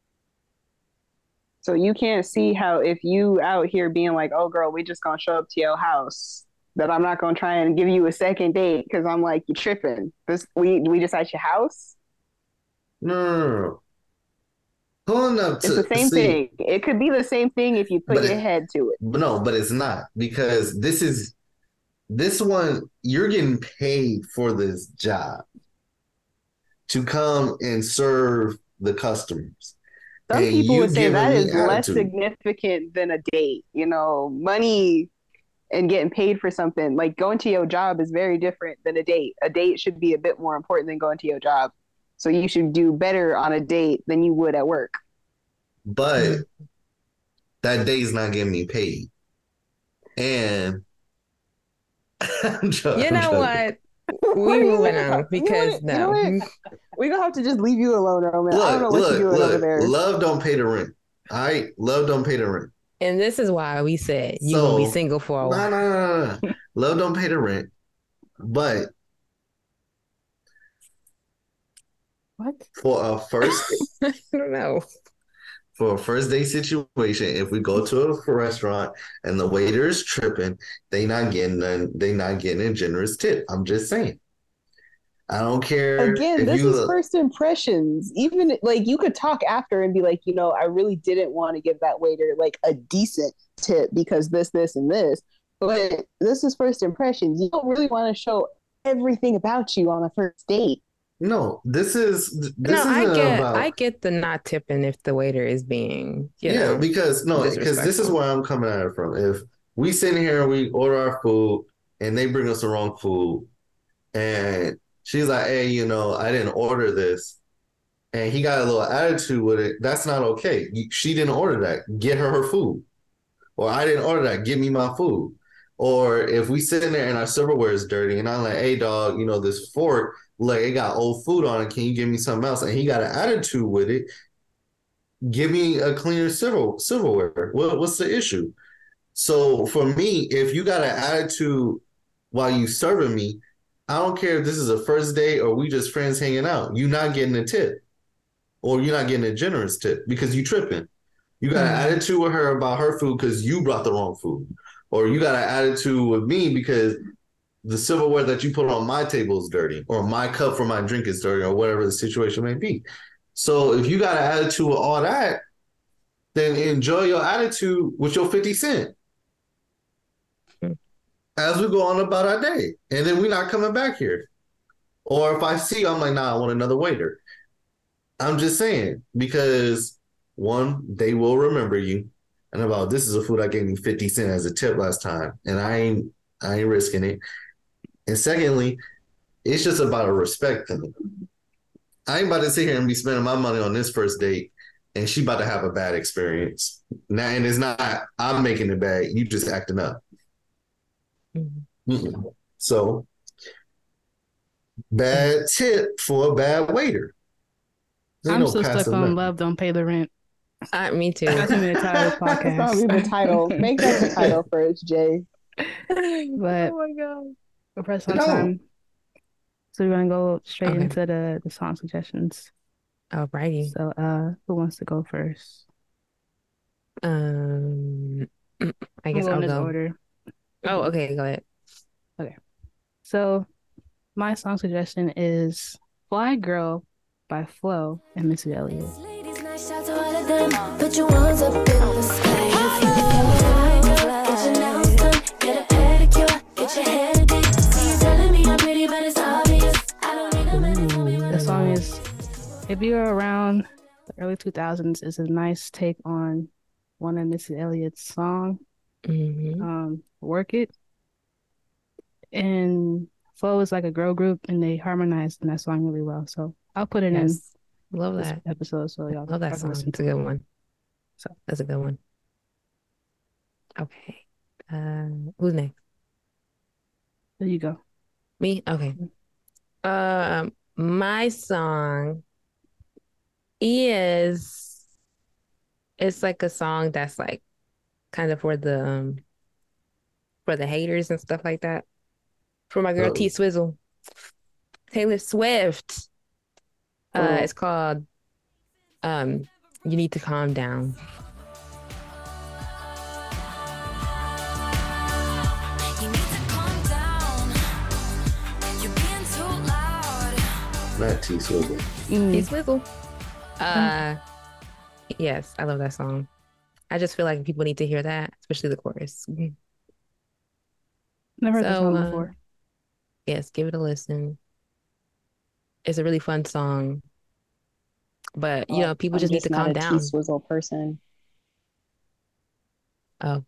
Speaker 3: So you can't see how if you out here being like, "Oh, girl, we just gonna show up to your house," that I'm not gonna try and give you a second date because I'm like, you tripping. This we we just at your house.
Speaker 4: No, no, no, no. Pulling up
Speaker 3: It's the
Speaker 4: to
Speaker 3: same
Speaker 4: see,
Speaker 3: thing. It could be the same thing if you put
Speaker 4: but
Speaker 3: your
Speaker 4: it,
Speaker 3: head to it.
Speaker 4: but no, but it's not because this is this one you're getting paid for this job to come and serve the customers,
Speaker 3: Some
Speaker 4: and
Speaker 3: people would
Speaker 4: you
Speaker 3: say
Speaker 4: giving
Speaker 3: that
Speaker 4: me
Speaker 3: is less
Speaker 4: attitude.
Speaker 3: significant than a date. You know, money and getting paid for something like going to your job is very different than a date. A date should be a bit more important than going to your job. So you should do better on a date than you would at work.
Speaker 4: But that day's not getting me paid, and I'm, jo-
Speaker 2: You
Speaker 4: I'm
Speaker 2: know
Speaker 4: joking.
Speaker 2: what?
Speaker 3: What
Speaker 2: We
Speaker 3: are you
Speaker 2: moving
Speaker 3: gonna?
Speaker 2: on
Speaker 3: You know
Speaker 2: because
Speaker 3: what? You know
Speaker 2: no.
Speaker 3: what? We're gonna have to just leave you alone, Roman. I don't know
Speaker 4: Look,
Speaker 3: what you're
Speaker 4: look,
Speaker 3: doing over
Speaker 4: look.
Speaker 3: there.
Speaker 4: Love don't pay the rent. All right, love don't pay the rent.
Speaker 2: And this is why we said you're gonna be
Speaker 4: So
Speaker 2: single for a
Speaker 4: no, no,
Speaker 2: while.
Speaker 4: no, no, no. Love don't pay the rent. But
Speaker 1: What?
Speaker 4: for a first
Speaker 2: I don't know.
Speaker 4: for a first date situation, if we go to a restaurant and the waiter is tripping, they not getting none, they not getting a generous tip. I'm just saying. I don't care
Speaker 3: Again,
Speaker 4: if
Speaker 3: this
Speaker 4: you
Speaker 3: is
Speaker 4: look.
Speaker 3: first impressions. Even like you could talk after and be like, you know, I really didn't want to give that waiter like a decent tip because this, this, and this. But this is first impressions. You don't really want to show everything about you on the first date.
Speaker 4: No, this is
Speaker 2: No,
Speaker 4: this
Speaker 2: I
Speaker 4: isn't
Speaker 2: get I
Speaker 4: about
Speaker 2: get the not tipping if the waiter is being, you
Speaker 4: yeah,
Speaker 2: know,
Speaker 4: because no, because this is
Speaker 2: disrespectful.
Speaker 4: where I'm coming at it from. If we sit here and we order our food and they bring us the wrong food, and she's like, "Hey, you know, I didn't order this," and he got a little attitude with it, that's not okay. She didn't order that. Get her her food. or I didn't order that. Give me my food. Or if we sit in there and our silverware is dirty, and I'm like, hey, dog, you know, this fork, like, it got old food on it. Can you give me something else? And he got an attitude with it. Give me a cleaner silver, silverware. What, what's the issue? So for me, if you got an attitude while you serving me, I don't care if this is a first date or we just friends hanging out. You're not getting a tip, or you're not getting a generous tip because you tripping. You got mm-hmm. an attitude with her about her food because you brought the wrong food. Or you got an attitude with me because the silverware that you put on my table is dirty, or my cup for my drink is dirty, or whatever the situation may be. So if you got an attitude with all that, then enjoy your attitude with your fifty cent as we go on about our day. And then we're not coming back here. Or if I see you, I'm like, nah, I want another waiter. I'm just saying, because one, they will remember you. And about, this is a food I gave me fifty cent as a tip last time, and I ain't I ain't risking it. And secondly, it's just about a respect thing. I ain't about to sit here and be spending my money on this first date, and she about to have a bad experience. Now, and it's not I'm making it bad. You just acting up. Mm-hmm. Mm-hmm. So, bad tip for a bad waiter. There's
Speaker 1: I'm
Speaker 4: no
Speaker 1: still stuck on love don't pay the rent.
Speaker 2: Uh, me too.
Speaker 1: That's gonna be the title of the podcast.
Speaker 3: That's gonna be the title. Make that the title first, Jay.
Speaker 1: But
Speaker 2: oh my god,
Speaker 1: we're pressed on no. time, so we're gonna go straight okay. into the the song suggestions.
Speaker 2: Alrighty.
Speaker 1: So, uh, who wants to go first?
Speaker 2: Um, I guess I'll go.
Speaker 1: Order.
Speaker 2: Oh, okay. Go ahead.
Speaker 1: Okay. So, my song suggestion is "Fly Girl" by Flo and Missy Elliott.
Speaker 5: Shout to all of them, put your ones up in the sky. Get your nails done, get a pedicure, get your hair did. See you telling me I'm pretty, but it's obvious. I don't need a minute for me.
Speaker 1: The song is, if you're around the early two thousands, is a nice take on one of Missy Elliott's song,
Speaker 2: mm-hmm.
Speaker 1: um, "Work It." And Flo is like a girl group, and they harmonized in that song really well. So I'll put it
Speaker 2: yes.
Speaker 1: in.
Speaker 2: Love that
Speaker 1: episode, so y'all
Speaker 2: love that song. It's a good one.
Speaker 1: So
Speaker 2: that's a good one. Okay, uh, who's next?
Speaker 1: There you go.
Speaker 2: Me. Okay. Um, my song is it's like a song that's like kind of for the um for the haters and stuff like that. For my girl oh. T Swizzle, Taylor Swift. Uh, it's called um, "You Need to Calm Down."
Speaker 5: You need to calm down. You're being too loud.
Speaker 4: Not T Swizzle.
Speaker 2: Mm. T Swizzle. Uh, yes, I love that song. I just feel like people need to hear that, especially the chorus.
Speaker 1: Never heard
Speaker 2: so,
Speaker 1: that song
Speaker 2: uh,
Speaker 1: before.
Speaker 2: Yes, give it a listen. It's a really fun song, but you know, people
Speaker 3: I'm
Speaker 2: just,
Speaker 3: just
Speaker 2: need to calm down.
Speaker 3: T Swizzle person.
Speaker 2: Oh,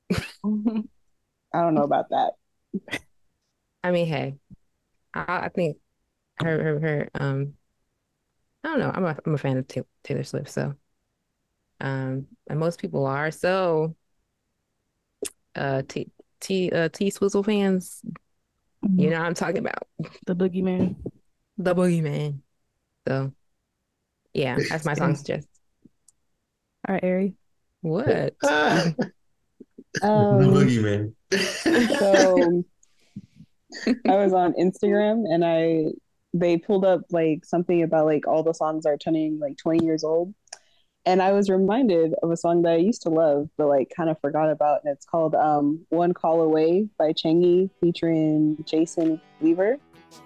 Speaker 3: I don't know about that.
Speaker 2: I mean, hey, I, I think her, her, her, um, I don't know. I'm a, I'm a fan of Taylor, Taylor Swift, so, um, and most people are. So, uh, T, T, uh, T Swizzle fans, mm-hmm. you know what I'm talking about.
Speaker 1: The Boogeyman.
Speaker 2: The Boogeyman. So, yeah, that's my song suggest.
Speaker 1: All right, Ari.
Speaker 2: What?
Speaker 3: um,
Speaker 4: the Boogeyman.
Speaker 3: So, I was on Instagram and I they pulled up like something about like all the songs are turning like twenty years old, and I was reminded of a song that I used to love but like kind of forgot about, and it's called um, "One Call Away" by Chingy featuring Jason Weaver.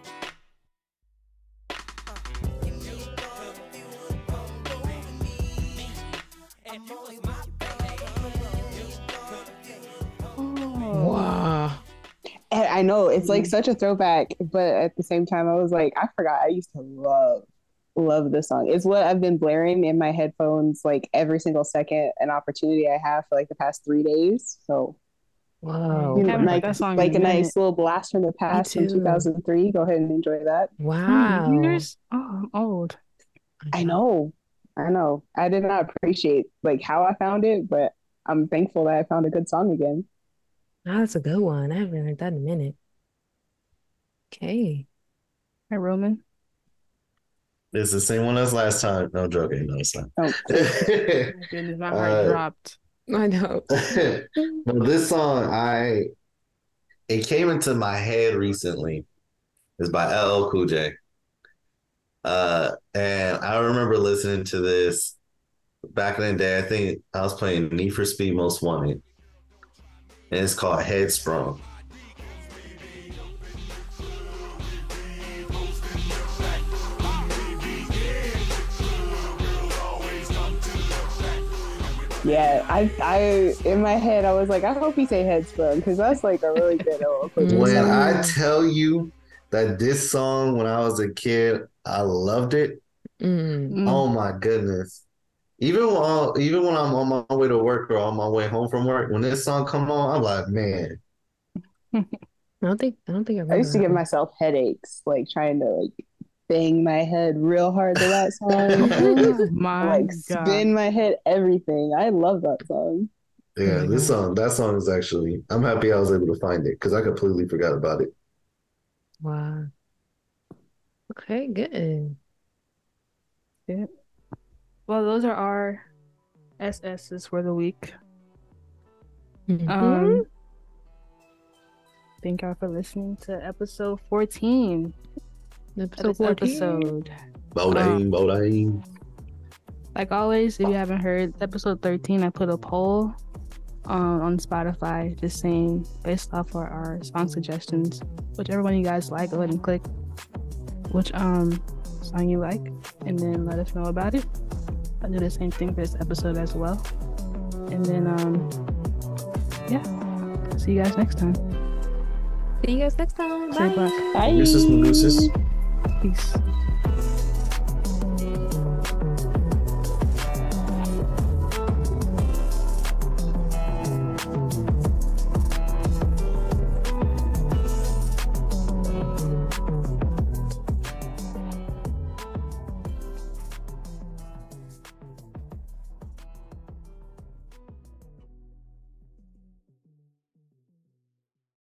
Speaker 2: Wow.
Speaker 3: And I know it's like such a throwback, but at the same time, I was like, I forgot I used to love, love this song. It's what I've been blaring in my headphones like every single second an opportunity I have for like the past three days. So,
Speaker 2: wow,
Speaker 3: you know, like, like a nice little blast from the past from two thousand three. Go ahead and enjoy that.
Speaker 2: Wow.
Speaker 1: Years? Oh, I'm old.
Speaker 3: I know. I know. I did not appreciate like how I found it, but I'm thankful that I found a good song again.
Speaker 2: Oh, that's a good one. I haven't heard that in a minute. Okay.
Speaker 1: Hi, Roman.
Speaker 4: It's the same one as last time. No joking. No, it's not.
Speaker 3: Oh,
Speaker 1: My goodness, my heart
Speaker 4: Uh,
Speaker 1: dropped.
Speaker 2: I know.
Speaker 4: But this song, I it came into my head recently. It's by L L Cool J. Uh, and I remember listening to this back in the day. I think I was playing Need for Speed Most Wanted, and it's called Headsprung.
Speaker 3: yeah. I, I, in my head, I was like, I hope he say Headsprung because that's like a really good L L Cool J
Speaker 4: When
Speaker 3: song.
Speaker 4: I tell you that this song, when I was a kid, I loved it.
Speaker 2: Mm.
Speaker 1: Mm.
Speaker 4: Oh my goodness. Even when, even when I'm on my way to work or on my way home from work, when this song come on, I'm like, man,
Speaker 2: I don't think I don't think I
Speaker 3: I
Speaker 2: remember
Speaker 3: used to
Speaker 2: that
Speaker 3: give
Speaker 2: one.
Speaker 3: myself headaches, like trying to like bang my head real hard to that song,
Speaker 1: Oh my
Speaker 3: like
Speaker 1: God.
Speaker 3: spin my head, everything. I love that song.
Speaker 4: yeah,
Speaker 2: my
Speaker 4: this
Speaker 2: God.
Speaker 4: song, that song is actually, I'm happy I was able to find it because I completely forgot about it.
Speaker 2: Wow. Okay, good.
Speaker 1: Yeah. Well, those are our S S's for the week.
Speaker 2: Mhm.
Speaker 1: Um, thank y'all for listening to episode fourteen of
Speaker 2: Episode
Speaker 1: this
Speaker 2: fourteen.
Speaker 1: episode.
Speaker 4: Bodine, Bodine.
Speaker 1: Like always, if you haven't heard episode thirteen, I put a poll um, on Spotify just saying based off of our song suggestions, whichever one you guys like, go ahead and click which um song you like and then let us know about it. I'll do the same thing for this episode as well. And then um yeah, see you guys next time.
Speaker 2: See you guys next time.
Speaker 1: Say
Speaker 2: Bye.
Speaker 1: bye.
Speaker 3: Bye.
Speaker 4: Deuces, Meduses.
Speaker 1: Peace.